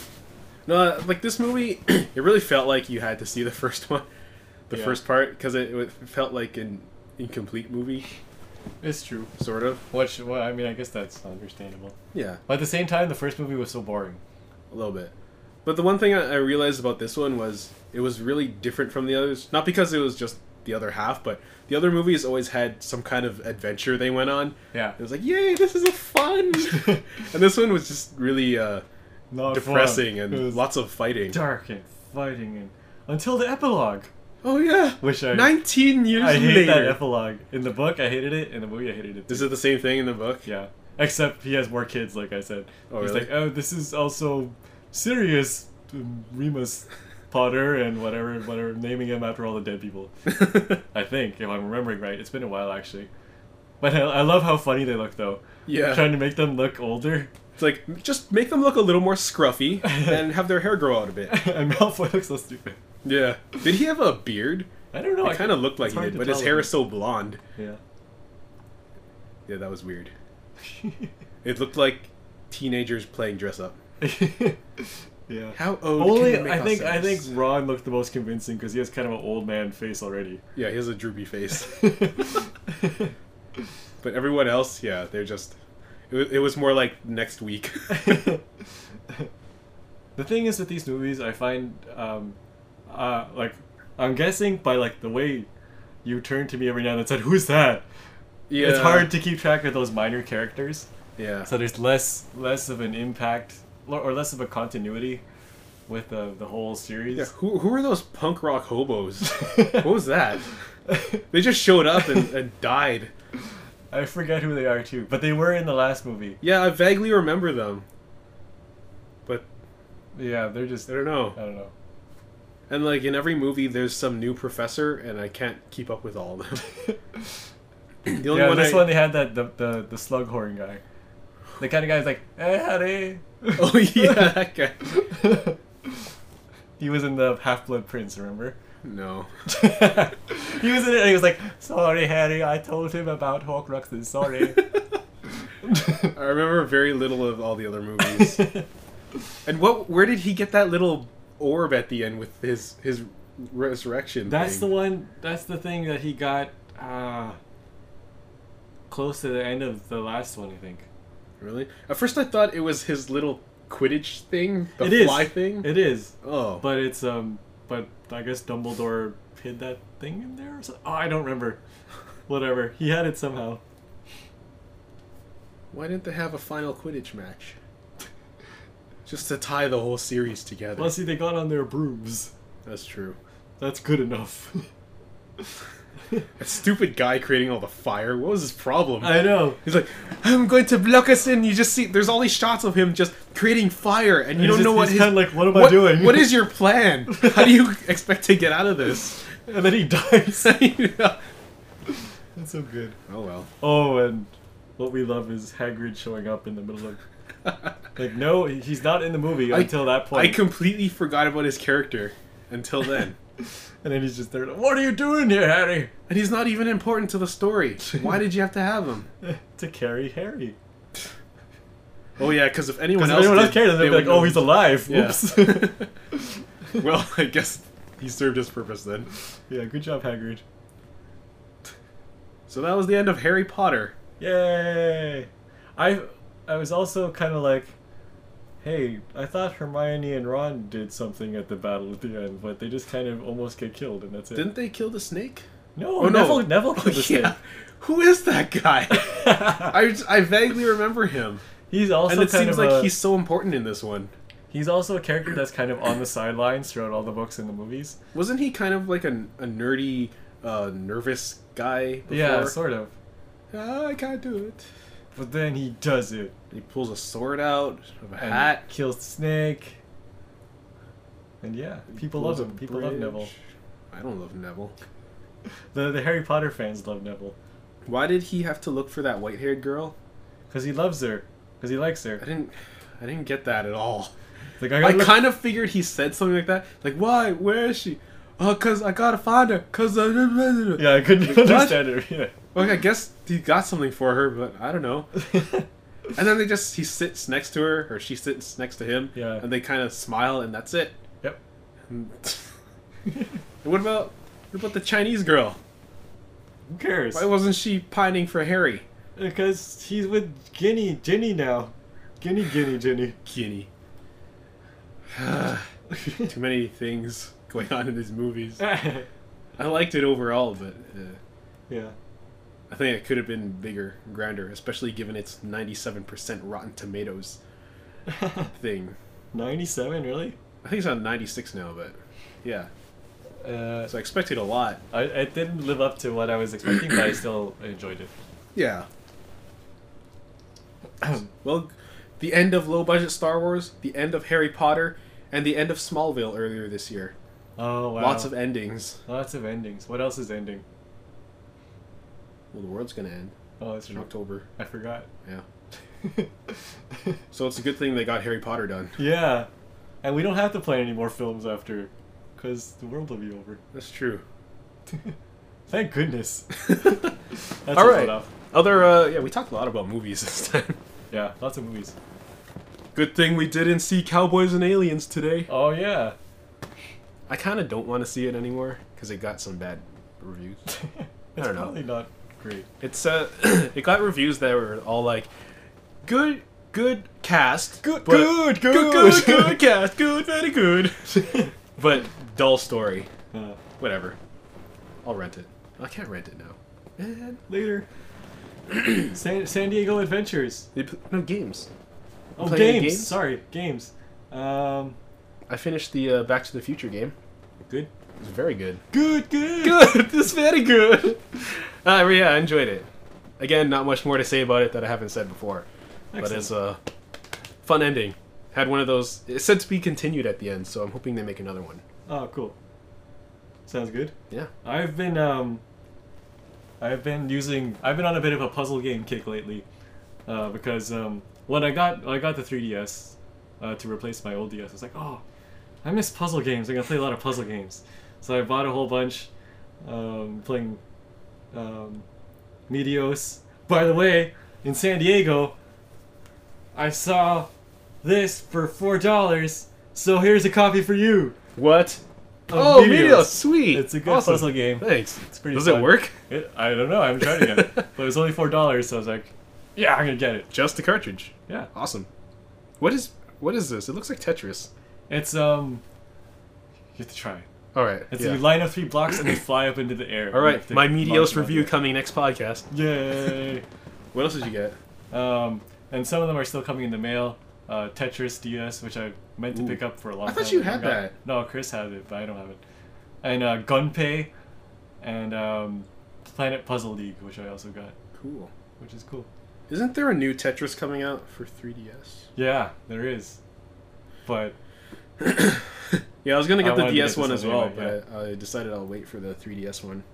No, like this movie, it really felt like you had to see the first one, the Yeah. first part, because it, it felt like an incomplete movie, It's true. sort of. Which, well, I mean, I guess that's understandable. Yeah, But at the same time, the first movie was so boring. a little bit. But the one thing I, I realized about this one was it was really different from the others. Not because it was just the other half, but the other movies always had some kind of adventure they went on. Yeah. It was like, yay, this is a fun. And this one was just really uh, Not depressing fun. It and was lots of fighting. dark and fighting and until the epilogue. Oh yeah, Which I nineteen years I hate later. that epilogue. In the book, I hated it. In the movie, I hated it. Too. Is it the same thing in the book? Yeah. Except he has more kids, like I said. Oh, He's really? like, oh, this is also Sirius um, Remus Potter and whatever, whatever, naming him after all the dead people. I think, if I'm remembering right. It's been a while, actually. But I, I love how funny they look, though. Yeah. Trying to make them look older. It's like, just make them look a little more scruffy and have their hair grow out a bit. And Malfoy looks so stupid. Yeah. Did he have a beard? I don't know. It kind of looked like it's he hard did, to but his tell hair with is so blonde. Yeah. Yeah, that was weird. It looked like teenagers playing dress up. Yeah. How old Only, can you make I think, I think ourselves? Ron looked the most convincing because he has kind of an old man face already. Yeah, he has a droopy face. But everyone else, yeah, they're just... It, wa- it was more like next week. The thing is with these movies, I find, um, uh, like, I'm guessing by like the way you turned to me every now and then said, "Who's that?" Yeah. It's hard to keep track of those minor characters, Yeah. so there's less less of an impact or or less of a continuity with the the whole series. Yeah, who who are those punk rock hobos? What was that? They just showed up and, and died. I forget who they are too, but they were in the last movie. Yeah, I vaguely remember them. But Yeah, they're just I don't know. I don't know. And like in every movie there's some new professor and I can't keep up with all of them. The only Yeah, one this I- one they had that the the the slughorn guy. The kind of guy who's like, "Hey, Harry." Oh yeah, that guy. He was in the Half Blood Prince, remember? No. He was in it and he was like, "Sorry, Harry, I told him about Horcruxes, sorry." I remember very little of all the other movies. And what where did he get that little orb at the end with his his resurrection That's the thing? one, that's the thing that he got uh, close to the end of the last one, I think. Really? At first I thought it was his little Quidditch thing, the It is. fly thing. It is. Oh. But it's, um, but I guess Dumbledore hid that thing in there or something? Oh, I don't remember. Whatever. He had it somehow. Why didn't they have a final Quidditch match? Just to tie the whole series together. Well, see, they got on their brooms. That's true. That's good enough. That stupid guy creating all the fire. What was his problem? I know. He's like, I'm going to block us in. You just see, there's all these shots of him just creating fire, and you He's don't just- know what he's his. kinda like, what am I what- doing? What is your plan? How do you expect to get out of this? And then he dies. Yeah. That's so good. Oh well. Oh, and what we love is Hagrid showing up in the middle of... Like, no, he's not in the movie I- until that I point. completely forgot about his character until then. And then he's just there, like, what are you doing here, Harry? And he's not even important to the story. Why did you have to have him? To carry Harry. Oh yeah, because if anyone Because else, if anyone else did, cared, then they'd they be like, would oh, know. he's alive. Yeah. Oops. Well, I guess he served his purpose then. Yeah, good job, Hagrid. So that was the end of Harry Potter. Yay! I I was also kind of like, hey, I thought Hermione and Ron did something at the battle at the end, but they just kind of almost get killed, and that's it. Didn't they kill the snake? No, Oh, no. Neville, Neville Oh, killed the snake. yeah. Who is that guy? I, just- I vaguely remember him. He's also And it kind seems of like a, he's so important in this one. he's also a character that's kind of on the sidelines throughout all the books and the movies. Wasn't he kind of like a, a nerdy, uh, nervous guy before? Yeah, sort of. Ah, I can't do it. But then he does it. He pulls a sword out of a And hat. kills the snake. And yeah, people love pulls a him. People love bridge. Neville. I don't love Neville. The the Harry Potter fans love Neville Why did he have to look for that white-haired girl? because he loves her. Because he likes I her. didn't, I didn't get that at all. Like I, I gotta look- kind of figured he said something like that. Like, why? Where is she? Oh, cause I gotta find her. Cause I... Yeah, I couldn't Like, what? understand her. Yeah. Well, I guess he got something for her, but I don't know. And then they just he sits next to her, or she sits next to him. Yeah. And they kind of smile, and that's it. Yep. And what about what about the Chinese girl? Who cares? Why wasn't she pining for Harry? Because he's with Ginny, Ginny now. Ginny, Ginny, Ginny. Guinea. Too many things going on in these movies. Yeah. I liked it overall, but uh, Yeah. I think it could have been bigger, grander, especially given its ninety-seven percent Rotten Tomatoes thing. ninety-seven, really? I think it's on ninety-six now, but yeah. Uh, So I expected a lot. I, it didn't live up to what I was expecting, but I still enjoyed it. Yeah. Well, the end of low budget Star Wars, the end of Harry Potter, and the end of Smallville earlier this year. Oh, wow. Lots of endings. Lots of endings. What else is ending? Well, the world's gonna end Oh, that's in true. October. I forgot. Yeah. So it's a good thing they got Harry Potter done. Yeah. And we don't have to play any more films after, because the world will be over. That's true. Thank goodness. That's All right. enough. Other, uh, yeah, we talked a lot about movies this time. Yeah, lots of movies. Good thing we didn't see Cowboys and Aliens today. Oh, yeah. I kind of don't want to see it anymore because it got some bad reviews. It's don't know. probably not great. It's uh, it got reviews that were all like, good, good cast. Good, but- good, good, good, good cast. Good, very good. But dull story. Uh, Whatever. I'll rent it. I can't rent it now. Man. later. San, San Diego Adventures. They pl- No games. Oh, playing games. games? Sorry, games. Um, I finished the uh, Back to the Future game. good. It was very good. Good, good. Good. This very good. Uh, yeah, I enjoyed it. Again, not much more to say about it that I haven't said before. But Excellent. it's a fun ending. Had one of those. It said to be continued at the end, so I'm hoping they make another one. Oh, cool. Sounds good. Yeah. I've been um I've been using I've been on a bit of a puzzle game kick lately. Uh, because um when I got when I got the three D S uh, to replace my old D S, I was like, "Oh, I miss puzzle games. I'm going to play a lot of puzzle games." So I bought a whole bunch um playing um Meteos. By the way, in San Diego, I saw this for four dollars. So here's a copy for you. What? of Oh, Meteos. Meteos, sweet. It's a good Awesome. puzzle game. Thanks. It's pretty Does fun. it work? It, I don't know. I haven't tried it yet. But it was only four dollars, so I was like, "Yeah, I'm gonna get it." Just the cartridge. Yeah, Awesome. What is what is this? It looks like Tetris. it's um, you have to try. it. All right. It's yeah. you line up three blocks and they fly up into the air. All You right. have to My launch Meteos them out review the coming next podcast. air. Yay! What else did you get? Um, and some of them are still coming in the mail. Uh, Tetris D S, which I meant to Ooh. pick up for a long I time. thought you but I had forgot. that. No, Chris has it, but I don't have it. And uh, Gunpei, and um, Planet Puzzle League, which I also got, Cool. which is cool. Isn't there a new Tetris coming out for three D S? Yeah, there is. But Yeah, I was gonna I get the wanted to D get S one this as one well, anyway, but I decided I'll wait for the three D S one.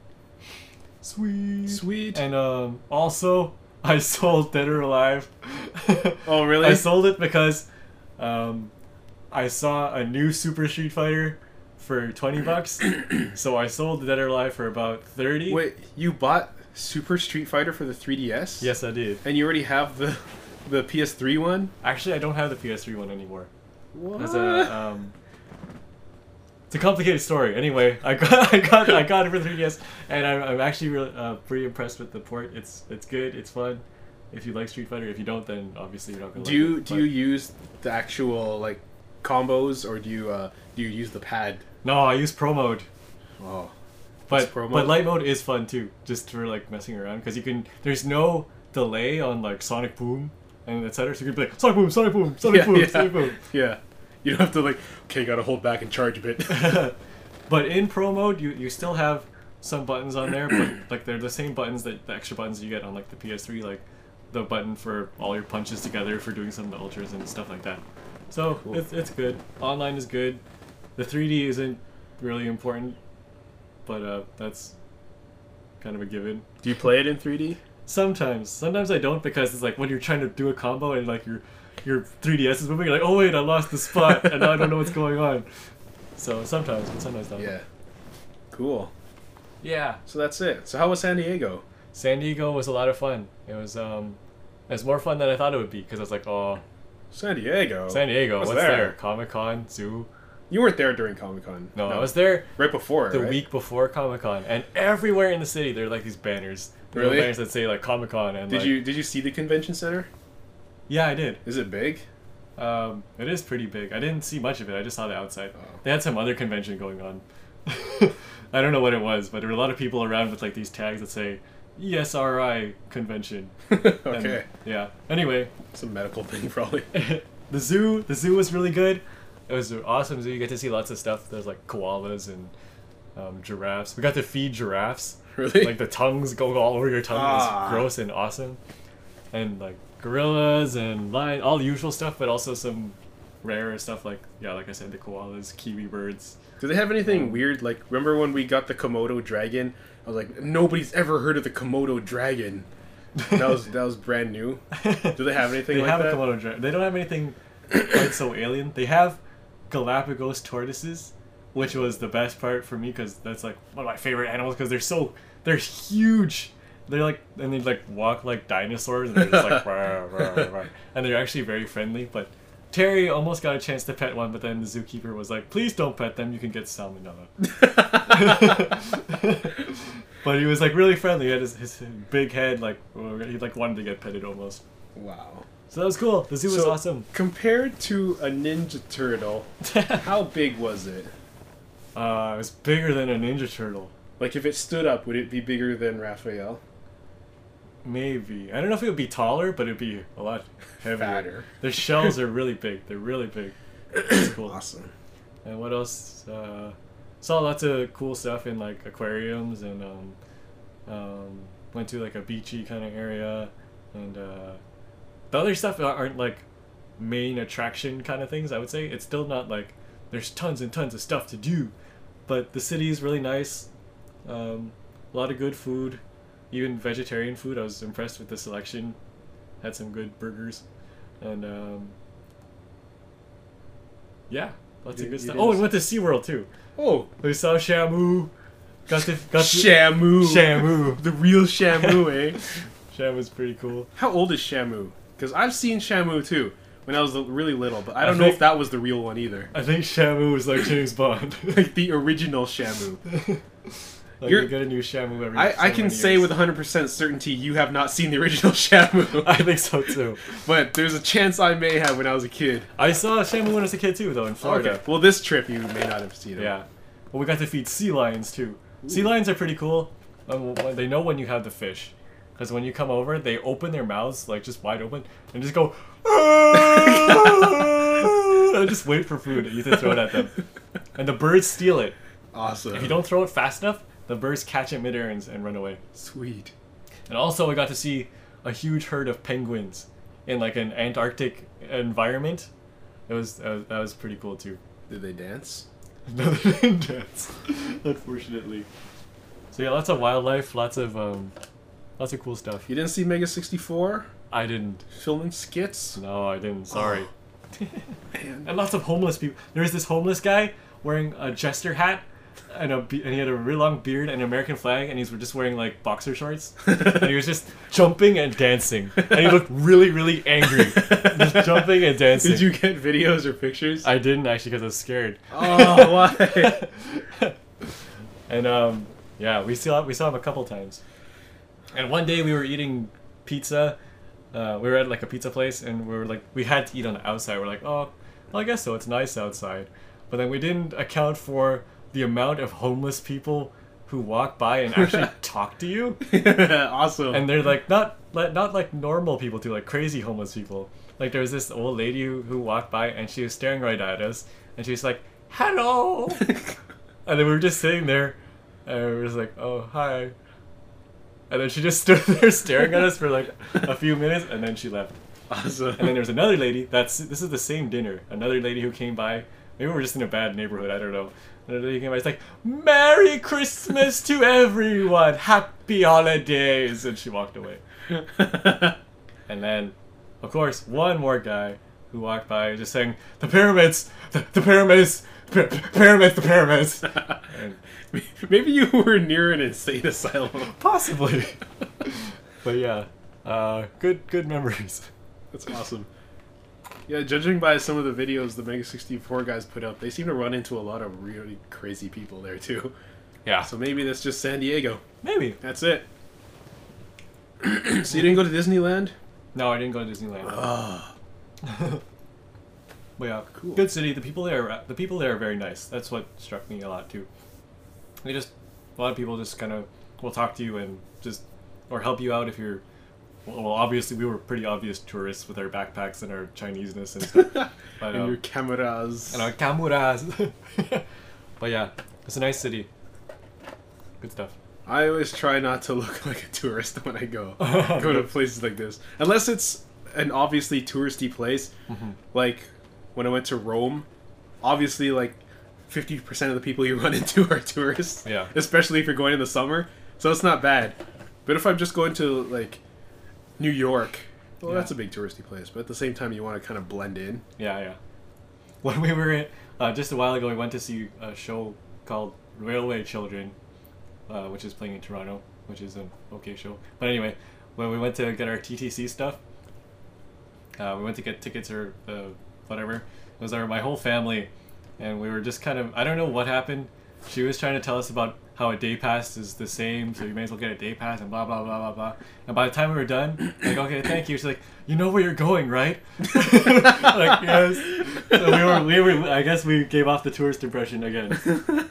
sweet. Sweet. And um, also, I sold Dead or Alive. Oh, really? I sold it because um, I saw a new Super Street Fighter for twenty bucks. So I sold Dead or Alive for about thirty. Wait, you bought Super Street Fighter for the three D S? Yes, I did. And you already have the the P S three one? Actually, I don't have the P S three one anymore. What? It's a um, it's a complicated story. Anyway, I got I got I got it for three D S, and I'm, I'm actually really uh, pretty impressed with the port. It's it's good. It's fun. If you like Street Fighter, if you don't, then obviously you're not gonna. do like you it, do but- you use the actual like combos, or do you uh do you use the pad? No, I use Pro Mode. Oh. But What's Pro but Mode? light mode is fun too, just for like messing around because you can. There's no delay on like Sonic Boom and et cetera. So you can be like Sonic Boom, Sonic Boom, Sonic Yeah, Boom, yeah. Sonic Boom. Yeah. You don't have to like, okay, gotta hold back and charge a bit. But in Pro Mode, you you still have some buttons on there, but like they're the same buttons that the extra buttons you get on like the P S three, like the button for all your punches together for doing some of the ultras and stuff like that. So Cool. it's it's good. Online is good. The three D isn't really important, but uh, that's kind of a given. Do you play it in three D? Sometimes, sometimes I don't because it's like when you're trying to do a combo and like your your three D S is moving, you're like, oh wait, I lost the spot and now I don't know what's going on. So sometimes, but sometimes not. Yeah. Cool. Yeah. So that's it. So how was San Diego? San Diego was a lot of fun. It was um, it was more fun than I thought it would be because I was like, oh, San Diego. San Diego, What's what's there? there? Comic Con, zoo. You weren't there during Comic Con. No, I was there right before. the right? week before Comic Con, and everywhere in the city there are like these banners. There are Really? banners that say like Comic Con and Did like, you did you see the convention center? Yeah, I did. Is it big? Um, it is pretty big. I didn't see much of it. I just saw the outside. Oh. They had some other convention going on. I don't know what it was, but there were a lot of people around with like these tags that say E S R I convention. Okay. And, yeah. Anyway, Some medical thing probably. the zoo, the zoo was really good. It was an awesome zoo. You get to see lots of stuff. There's like koalas and um, giraffes. We got to feed giraffes. Really? Like the tongues go all over your tongue. Ah. It's gross and awesome. And like gorillas and lion, all the usual stuff, but also some rarer stuff like yeah, like I said, the koalas, kiwi birds. Do they have anything Um, weird? Like, remember when we got the Komodo dragon? I was like, nobody's ever heard of the Komodo dragon. That was that was brand new. Do they have anything They like have that? a Komodo dragon. They don't have anything quite so alien. They have Galapagos tortoises, which was the best part for me because that's like one of my favorite animals because they're so they're huge. They're like and they like walk like dinosaurs and they're just like rah, rah, rah. And they're actually very friendly. But Terry almost got a chance to pet one, but then the zookeeper was like, "Please don't pet them. You can get salmonella." But he was like really friendly. He had his, his big head, like he like wanted to get petted almost. Wow. So that was cool. The zoo was So- awesome. Compared to a Ninja Turtle, how big was it? Uh, it was bigger than a Ninja Turtle. Like, if it stood up, would it be bigger than Raphael? Maybe. I don't know if it would be taller, but it'd be a lot heavier. Fatter. Their shells are really big. They're really big. It's cool. Awesome. And what else? Uh, saw lots of cool stuff in like aquariums and um, um, went to like a beachy kind of area. And uh, the other stuff aren't like main attraction kind of things, I would say. It's still not like there's tons and tons of stuff to do. But the city is really nice. Um, a lot of good food. Even vegetarian food. I was impressed with the selection. Had some good burgers. And um, yeah, lots You- of good you stuff. didn't Oh, s- we went to SeaWorld too. Oh, We saw Shamu. Got to got to Shamu. Shamu. The real Shamu, eh? Shamu's pretty cool. How old is Shamu? Because I've seen Shamu too when I was really little, but I I don't know think- if that was the real one either. I think Shamu was like James Bond. Like the original Shamu. Like You're- you get a new Shamu every. I, so I can many say years. with one hundred percent certainty you have not seen the original Shamu. I think so too. But there's a chance I may have when I was a kid. I saw Shamu when I was a kid too, though, in Florida. Okay. Well, this trip you may not have seen it. Yeah. Well, we got to feed sea lions too. Sea lions are pretty cool. Um, when- they know when you have the fish, because when you come over, they open their mouths like just wide open and just go. And just wait for food. You have to throw it at them, and the birds steal it. Awesome. If you don't throw it fast enough, the birds catch it midair and, and run away. Sweet. And also, I got to see a huge herd of penguins in like an Antarctic environment. It was uh, that was pretty cool too. Did they dance? No, they didn't dance, unfortunately. So yeah, lots of wildlife, lots of um, lots of cool stuff. You didn't see Mega sixty-four I didn't. filming skits? No, I didn't. Sorry. Man. And lots of homeless people. There was this homeless guy wearing a jester hat and a be- and he had a really long beard and an American flag, and he's just wearing like boxer shorts, and he was just jumping and dancing, and he looked really, really angry, just jumping and dancing. Did you get videos or pictures? I didn't actually because I was scared. Oh, why? And um, yeah, we saw we saw him a couple times. And one day we were eating pizza. Uh, we were at like a pizza place, and we were like, we had to eat on the outside. We're like, oh, well, I guess so. It's nice outside. But then we didn't account for the amount of homeless people who walk by and actually talk to you. Awesome. And they're like not like not like normal people too, like crazy homeless people. Like there was this old lady who, who walked by, and she was staring right at us, and she was like, "Hello," and then we were just sitting there, and we were just like, "Oh, hi," and then she just stood there staring at us for like a few minutes, and then she left. Awesome. And then there was another lady. That's this is the same dinner. Another lady who came by. Maybe we're just in a bad neighborhood. I don't know. Another lady came by. It's like, "Merry Christmas to everyone. Happy holidays," and she walked away. And then, of course, one more guy who walked by just saying, "The pyramids, the, the pyramids, p- p- pyramids, the pyramids." And Maybe you were near an insane asylum. possibly. But yeah, uh, good good memories. That's awesome. Yeah, judging by some of the videos the Mega sixty-four guys put up, they seem to run into a lot of really crazy people there too. Yeah, So maybe that's just San Diego. maybe. That's it. So you didn't go to Disneyland? No, I didn't go to Disneyland. Ah, But yeah, Cool. good city. The people there, are, the people there are very nice. That's what struck me a lot too. They just, a lot of people just kind of will talk to you and just, or help you out if you're. Well, well, obviously we were pretty obvious tourists with our backpacks and our Chineseness and stuff. But, and um, your cameras. and our kamuras. But yeah, it's a nice city. Good stuff. I always try not to look like a tourist when I go go to places like this, unless it's an obviously touristy place. Mm-hmm. Like when I went to Rome, obviously like fifty percent of the people you run into are tourists. Yeah. Especially if you're going in the summer, so it's not bad. But if I'm just going to like New York, well, Yeah. that's a big touristy place. But at the same time, you want to kind of blend in. Yeah, yeah. When we were in, uh, just a while ago, we went to see a show called Railway Children, uh, which is playing in Toronto, which is an okay show. But anyway, when we went to get our T T C stuff, uh, we went to get tickets or uh, whatever. It was our my whole family, and we were just kind of I don't know what happened. she was trying to tell us about how a day pass is the same, so you may as well get a day pass and blah blah blah blah blah. And by the time we were done, like, okay, thank you. She's like, you know where you're going, right? Like, yes. So we were, we were. I guess we gave off the tourist impression again.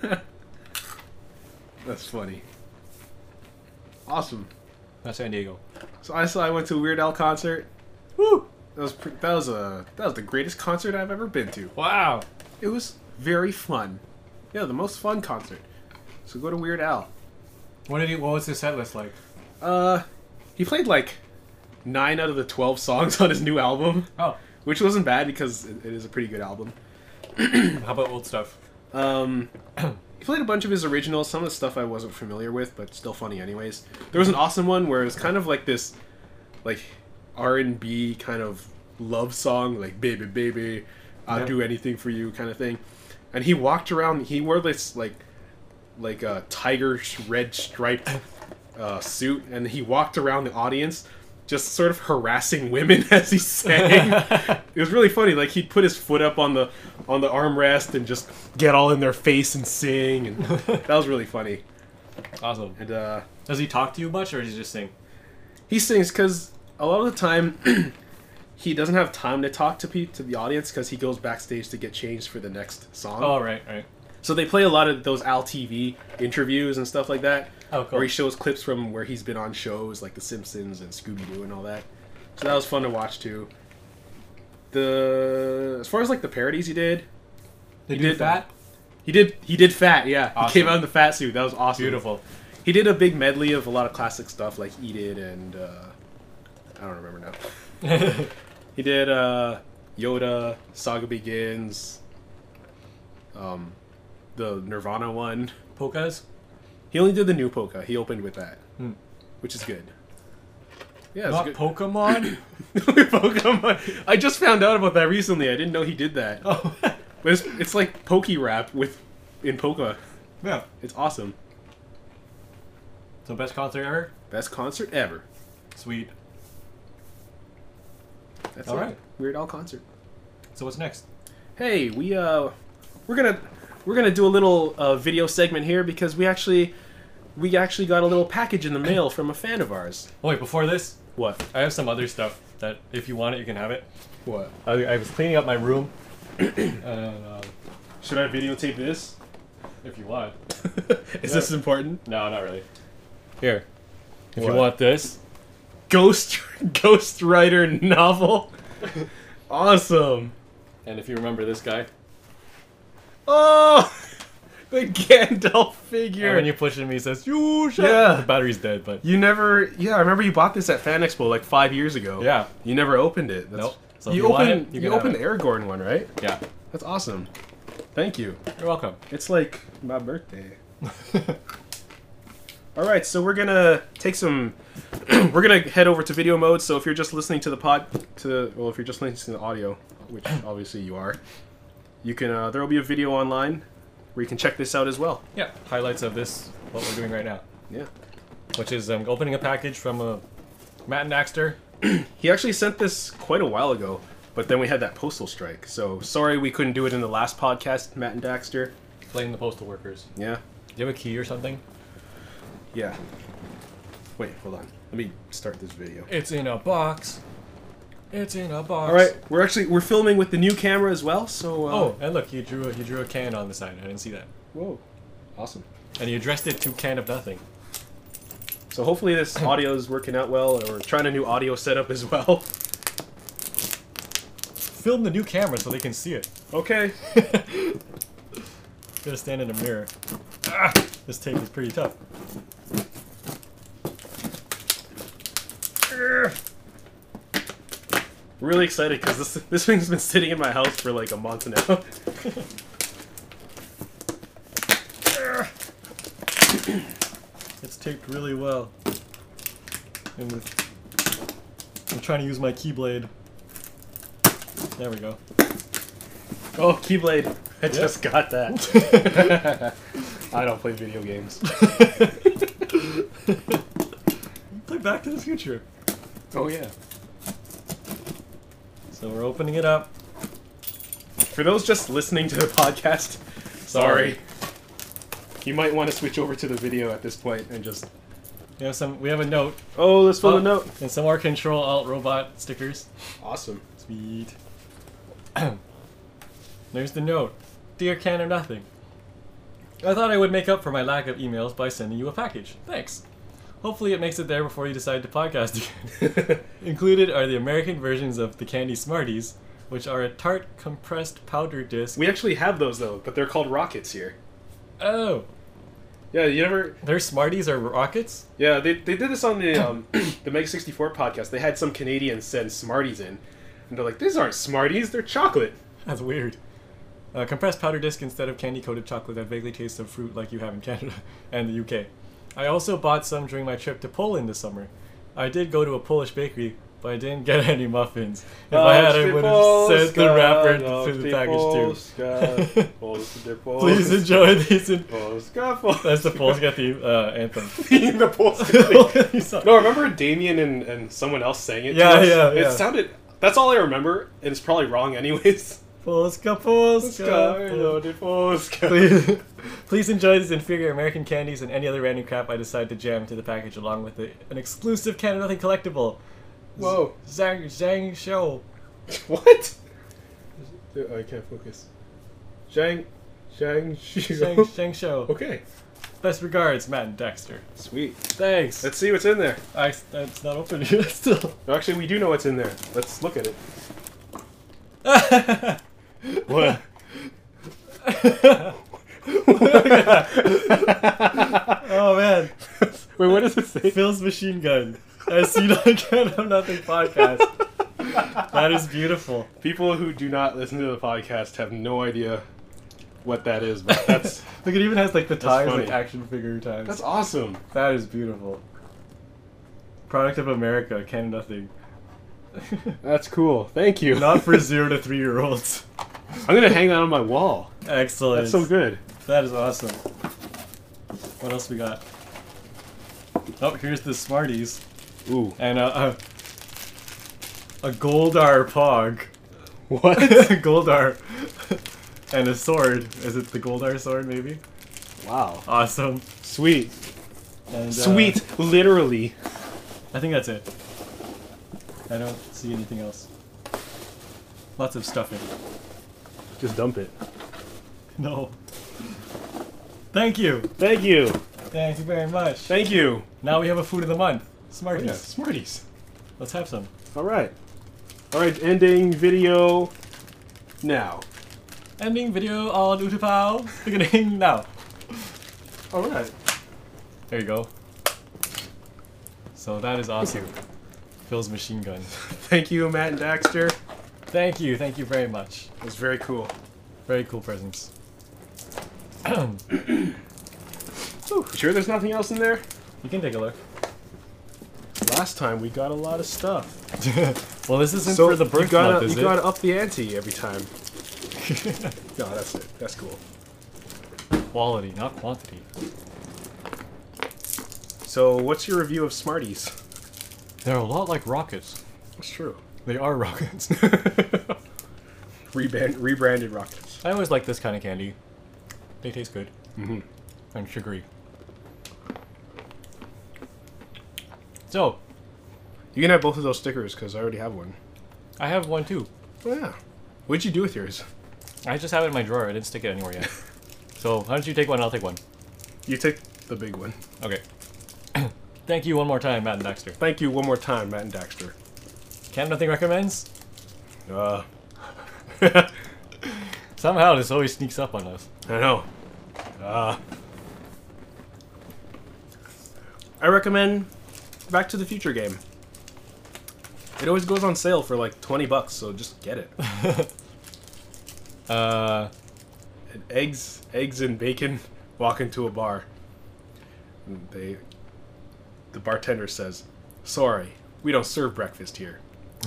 That's funny. Awesome. That's San Diego. So I saw I went to a Weird Al concert. Woo! That was pre- that was a that was the greatest concert I've ever been to. Wow. It was very fun. Yeah, the most fun concert. So go to Weird Al. What did he? What was his set list like? Uh, he played like nine out of the twelve songs on his new album, Oh, which wasn't bad because it, it is a pretty good album. how about old stuff? Um, he played a bunch of his originals. Some of the stuff I wasn't familiar with, but still funny anyways. There was an awesome one where it was kind of like this, like R and B kind of love song, like "Baby, Baby, I'll Yeah. do anything for you" kind of thing. And he walked around. He wore this like, like a tiger red striped uh, suit, and he walked around the audience, just sort of harassing women as he sang. It was really funny. Like he'd put his foot up on the on the armrest and just get all in their face and sing, and that was really funny. Awesome. And uh, Does he talk to you much, or does he just sing? he sings because a lot of the time he doesn't have time to talk to pe- to the audience because he goes backstage to get changed for the next song. Oh, right, right. So they play a lot of those Al T V interviews and stuff like that. Oh, cool. Where he shows clips from where he's been on shows like The Simpsons and Scooby Doo and all that. So that was fun to watch too. The as far as like the parodies he did, They he do did that? he did he did Fat, yeah. Awesome. He came out in the fat suit. That was awesome. Beautiful. He did a big medley of a lot of classic stuff like Eat It and uh, I don't remember now. He did uh, Yoda, Saga Begins, um, the Nirvana one. Polkas? He only did the new Polka. He opened with that, Hmm. which is good. Yeah, it's Not good. Pokemon? Pokemon. I just found out about that recently. I didn't know he did that. Oh. But it's, it's like Poke Rap with in Polka. Yeah. It's awesome. So best concert ever? Best concert ever. Sweet. That's All it. right. Weird Al concert. So what's next? Hey, we uh, we're gonna we're gonna do a little uh, video segment here because we actually we actually got a little package in the mail from a fan of ours. Oh, wait, before this, What? I have some other stuff that if you want it, you can have it. What? I, I was cleaning up my room. and, um, Should I videotape this? if you want. Is Yeah. this important? No, not really. Here. If What? you want this. Ghost Ghost Writer novel. Awesome. And if you remember this guy. Oh, the Gandalf And figure. when you push him, he says, "You shut Yeah. The battery's dead, but. You never, yeah, I remember you bought this at Fan Expo like five years ago. Yeah. You never opened it. That's, Nope. So if you you want opened, it, you you, can opened have the Aragorn one, right? Yeah. That's awesome. Thank you. You're welcome. It's like my birthday. All right, so we're gonna take some. We're gonna head over to video mode. So if you're just listening to the pod, to well, if you're just listening to the audio, which obviously you are, you can. Uh, there will be a video online where you can check this out as well. Yeah. Highlights of this, what we're doing right now. Yeah. Which is um, opening a package from uh, Matt and Daxter. He actually sent this quite a while ago, but then we had that postal strike. So sorry we couldn't do it in the last podcast, Matt and Daxter. Playing the postal workers. Yeah. Do you have a key or something? Yeah. Wait, hold on. Let me start this video. It's in a box. It's in a box. All right, we're actually we're filming with the new camera as well. So. Uh, Oh, and look, he drew a, he drew a can on the side. I didn't see that. Whoa. Awesome. And he addressed it to Can of Nothing. So hopefully this audio is working out well, or we're trying a new audio setup as well. Film the new camera so they can see it. Okay. Gotta stand in a mirror. Ah, this tape is pretty tough. Really excited because this this thing's been sitting in my house for like a month now. It's taped really well. And with, I'm trying to use my keyblade. There we go. Oh, Keyblade! I just got that. I don't play video games. Play Back to the Future. Oh yeah. So we're opening it up. For those just listening to the podcast, sorry. You might want to switch over to the video at this point and just. We have some. We have a note. Oh, let's fill Oh, the note. and some more Control Alt Robot stickers. Awesome. Sweet. There's the note. Dear Can of Nothing. I thought I would make up for my lack of emails by sending you a package. Thanks. Hopefully it makes it there before you decide to podcast again. Included are the American versions of the Candy Smarties, which are a tart compressed powder disc. We actually have those though, but they're called rockets here. Oh, Yeah, you never. their Smarties are rockets? Yeah, they, they did this on the um, the Meg sixty-four podcast. They had some Canadians send Smarties in, and they're like, "These aren't Smarties, they're chocolate." That's weird. Uh, compressed powder disc instead of candy-coated chocolate that vaguely tastes of fruit like you have in Canada and the U K. I also bought some during my trip to Poland this summer. I did go to a Polish bakery, but I didn't get any muffins. If I had, I would have sent the wrapper to the package too. Please enjoy these. In- That's the Polska theme uh, anthem. The Polska thing. No, remember Damien and, and someone else sang it? Yeah, to us? yeah, It yeah. sounded. That's all I remember, and it's probably wrong anyways. Polska, Polska. Polska. Please, please enjoy these inferior American candies and any other random crap I decide to jam into the package, along with the, an exclusive Can of Nothing collectible. Whoa. Zhang Zhang Show. What? I can't focus. Zhang. Zhang. Zhang, Zhang Show. Okay. Best regards, Matt and Dexter. Sweet. Thanks. Let's see what's in there. I, it's not open yet still. No, actually, we do know what's in there. Let's look at it. What? Oh man. Wait, what does it say? Phil's machine gun. As seen on Can of Nothing podcast. That is beautiful. People who do not listen to the podcast have no idea what that is, but that's Look, it even has like the That's ties, funny. like action figure ties. that's awesome. That is beautiful. Product of America, Can of Nothing. That's cool. Thank you. Not for zero to three year olds. I'm gonna hang that on my wall. Excellent. That's so good. That is awesome. What else we got? Oh, here's the Smarties. Ooh. And uh, a, a Goldar Pog. What? Goldar. And a sword. Is it the Goldar sword, maybe? Wow. Awesome. Sweet. And, uh, Sweet. Literally. I think that's it. I don't see anything else. Lots of stuffing. Just dump it. No. Thank you. Thank you. Thank you very much. Thank you. Now we have a food of the month. Oh, Smarties. yeah. Smarties. Let's have some. All right. All right. Ending video now. Ending video on Utapau. Beginning now. All right. There you go. So that is awesome. Phil's machine gun. Thank you, Matt and Daxter. Thank you. Thank you very much. It was very cool. Very cool presents. Ooh, sure there's nothing else in there? You can take a look. Last time we got a lot of stuff. Well, this isn't So for the you birth gotta, month, is you it? gotta up the ante every time. No, that's it. That's cool. Quality, not quantity. So, what's your review of Smarties? They're a lot like rockets. That's true. They are rockets. Rebrand, rebranded rockets. I always like this kind of candy. They taste good Mm-hmm. and sugary. So, You can have both of those stickers because I already have one. I have one too. Oh yeah. What'd you do with yours? I just have it in my drawer. I didn't stick it anywhere yet. So, why don't you take one? I'll take one. You take the big one. Okay. Thank you one more time, Matt and Dexter. Thank you one more time, Matt and Daxter. Can Nothing recommends? Uh, Somehow this always sneaks up on us. I know. Uh, I recommend Back to the Future game. It always goes on sale for like twenty bucks, so just get it. Uh, And eggs, eggs and bacon walk into a bar. And they, the bartender says, "Sorry, we don't serve breakfast here."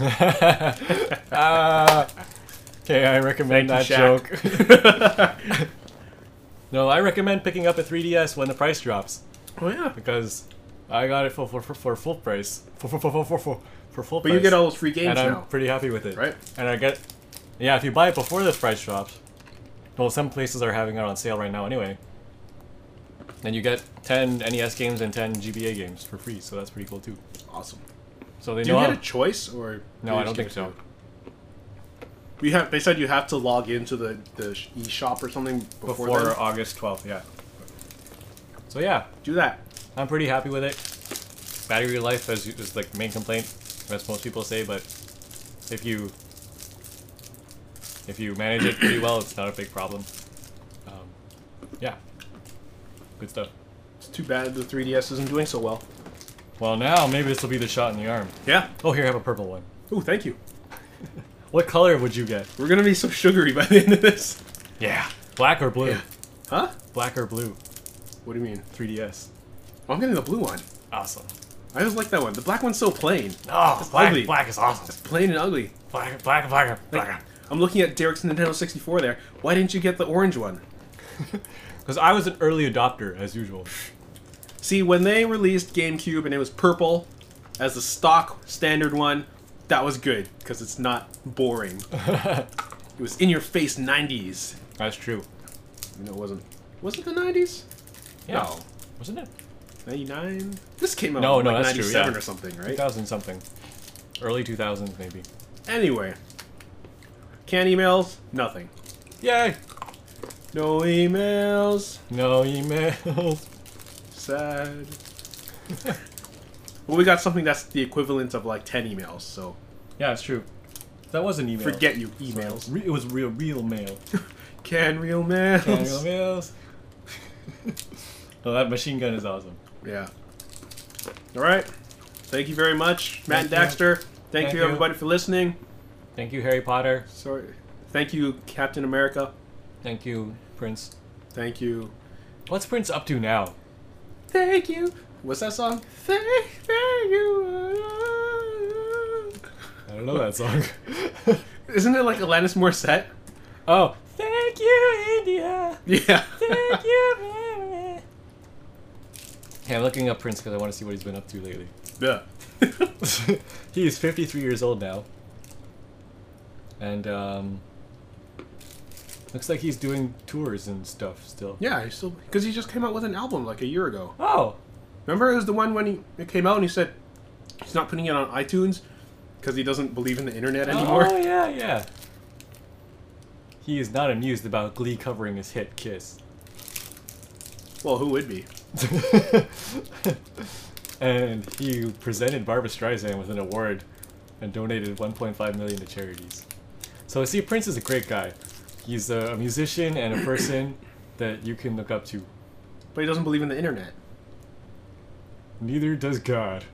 uh, okay, I recommend that Thank joke. you, Shaq. No, I recommend picking up a three D S when the price drops. Oh yeah. Because I got it for for, for, for full price. For, for, for, for, for, for, for full But price. you get all those free games and I'm now, pretty happy with it. right? And I get... Yeah, if you buy it before this price drops... Well, some places are having it on sale right now anyway. And you get ten N E S games and ten G B A games for free, so that's pretty cool too. Awesome. So they Do you know. get how- a choice or? No, they I just don't think give it so. to you? We have. They said you have to log into the the eShop or something before, Before then. August twelfth, yeah. So yeah, Do that. I'm pretty happy with it. Battery life is, is like the main complaint, as most people say, but if you if you manage it pretty well, it's not a big problem. Um, yeah, good stuff. It's too bad the three D S isn't doing so well. Well, now maybe this will be the shot in the arm. Yeah. Oh, here, I have a purple one. Ooh, thank you. What color would you get? We're gonna be so sugary by the end of this. Yeah, black or blue? Yeah. Huh? Black or blue? What do you mean? three D S. Oh, I'm getting the blue one. Awesome. I just like that one. The black one's so plain. Oh, It's black, ugly. black is awesome. It's plain and ugly. Black, black, black, Like, black. I'm looking at Derek's Nintendo sixty-four there. Why didn't you get the orange one? Because I was an early adopter, as usual. See, when they released GameCube and it was purple as the stock standard one, that was good because it's not boring. It was in your face nineties. That's true. You know, it wasn't. Was it the nineties? Yeah. No. Wasn't it? ninety-nine? This came out No, in no, like that's true, ninety-seven yeah. or something, two right? thousand something. Early two thousands, maybe. Anyway. Can't emails? Nothing. Yay! No emails. No emails. Sad. Well, we got something that's the equivalent of like ten emails, so Yeah, it's true. That was an email. forget you emails. Re- it was real, real mail. Can real mails. Can real mails. Oh, that machine gun is awesome. Yeah. All right. Thank you very much, Matt Thank and you. Dexter. Thank, Thank you, you. everybody, for listening. Thank you, Harry Potter. Sorry. Thank you, Captain America. Thank you, Prince. Thank you. What's Prince up to now? Thank you. What's that song? Thank, thank you. I don't know that song. Isn't it like Alanis Morissette? Oh, thank you, India. Yeah. Thank you. Hey, I'm looking up Prince because I want to see what he's been up to lately. Yeah. He is fifty-three years old now. And, um... looks like he's doing tours and stuff still. Yeah, he's still because he just came out with an album like a year ago. Oh! Remember, it was the one when he it came out and he said he's not putting it on iTunes because he doesn't believe in the internet anymore. Oh, yeah, yeah. He is not amused about Glee covering his hit Kiss. Well, who would be? And he presented Barbra Streisand with an award and donated one point five million dollars to charities. So see, Prince is a great guy. He's a musician and a person that you can look up to. But he doesn't believe in the internet. Neither does God.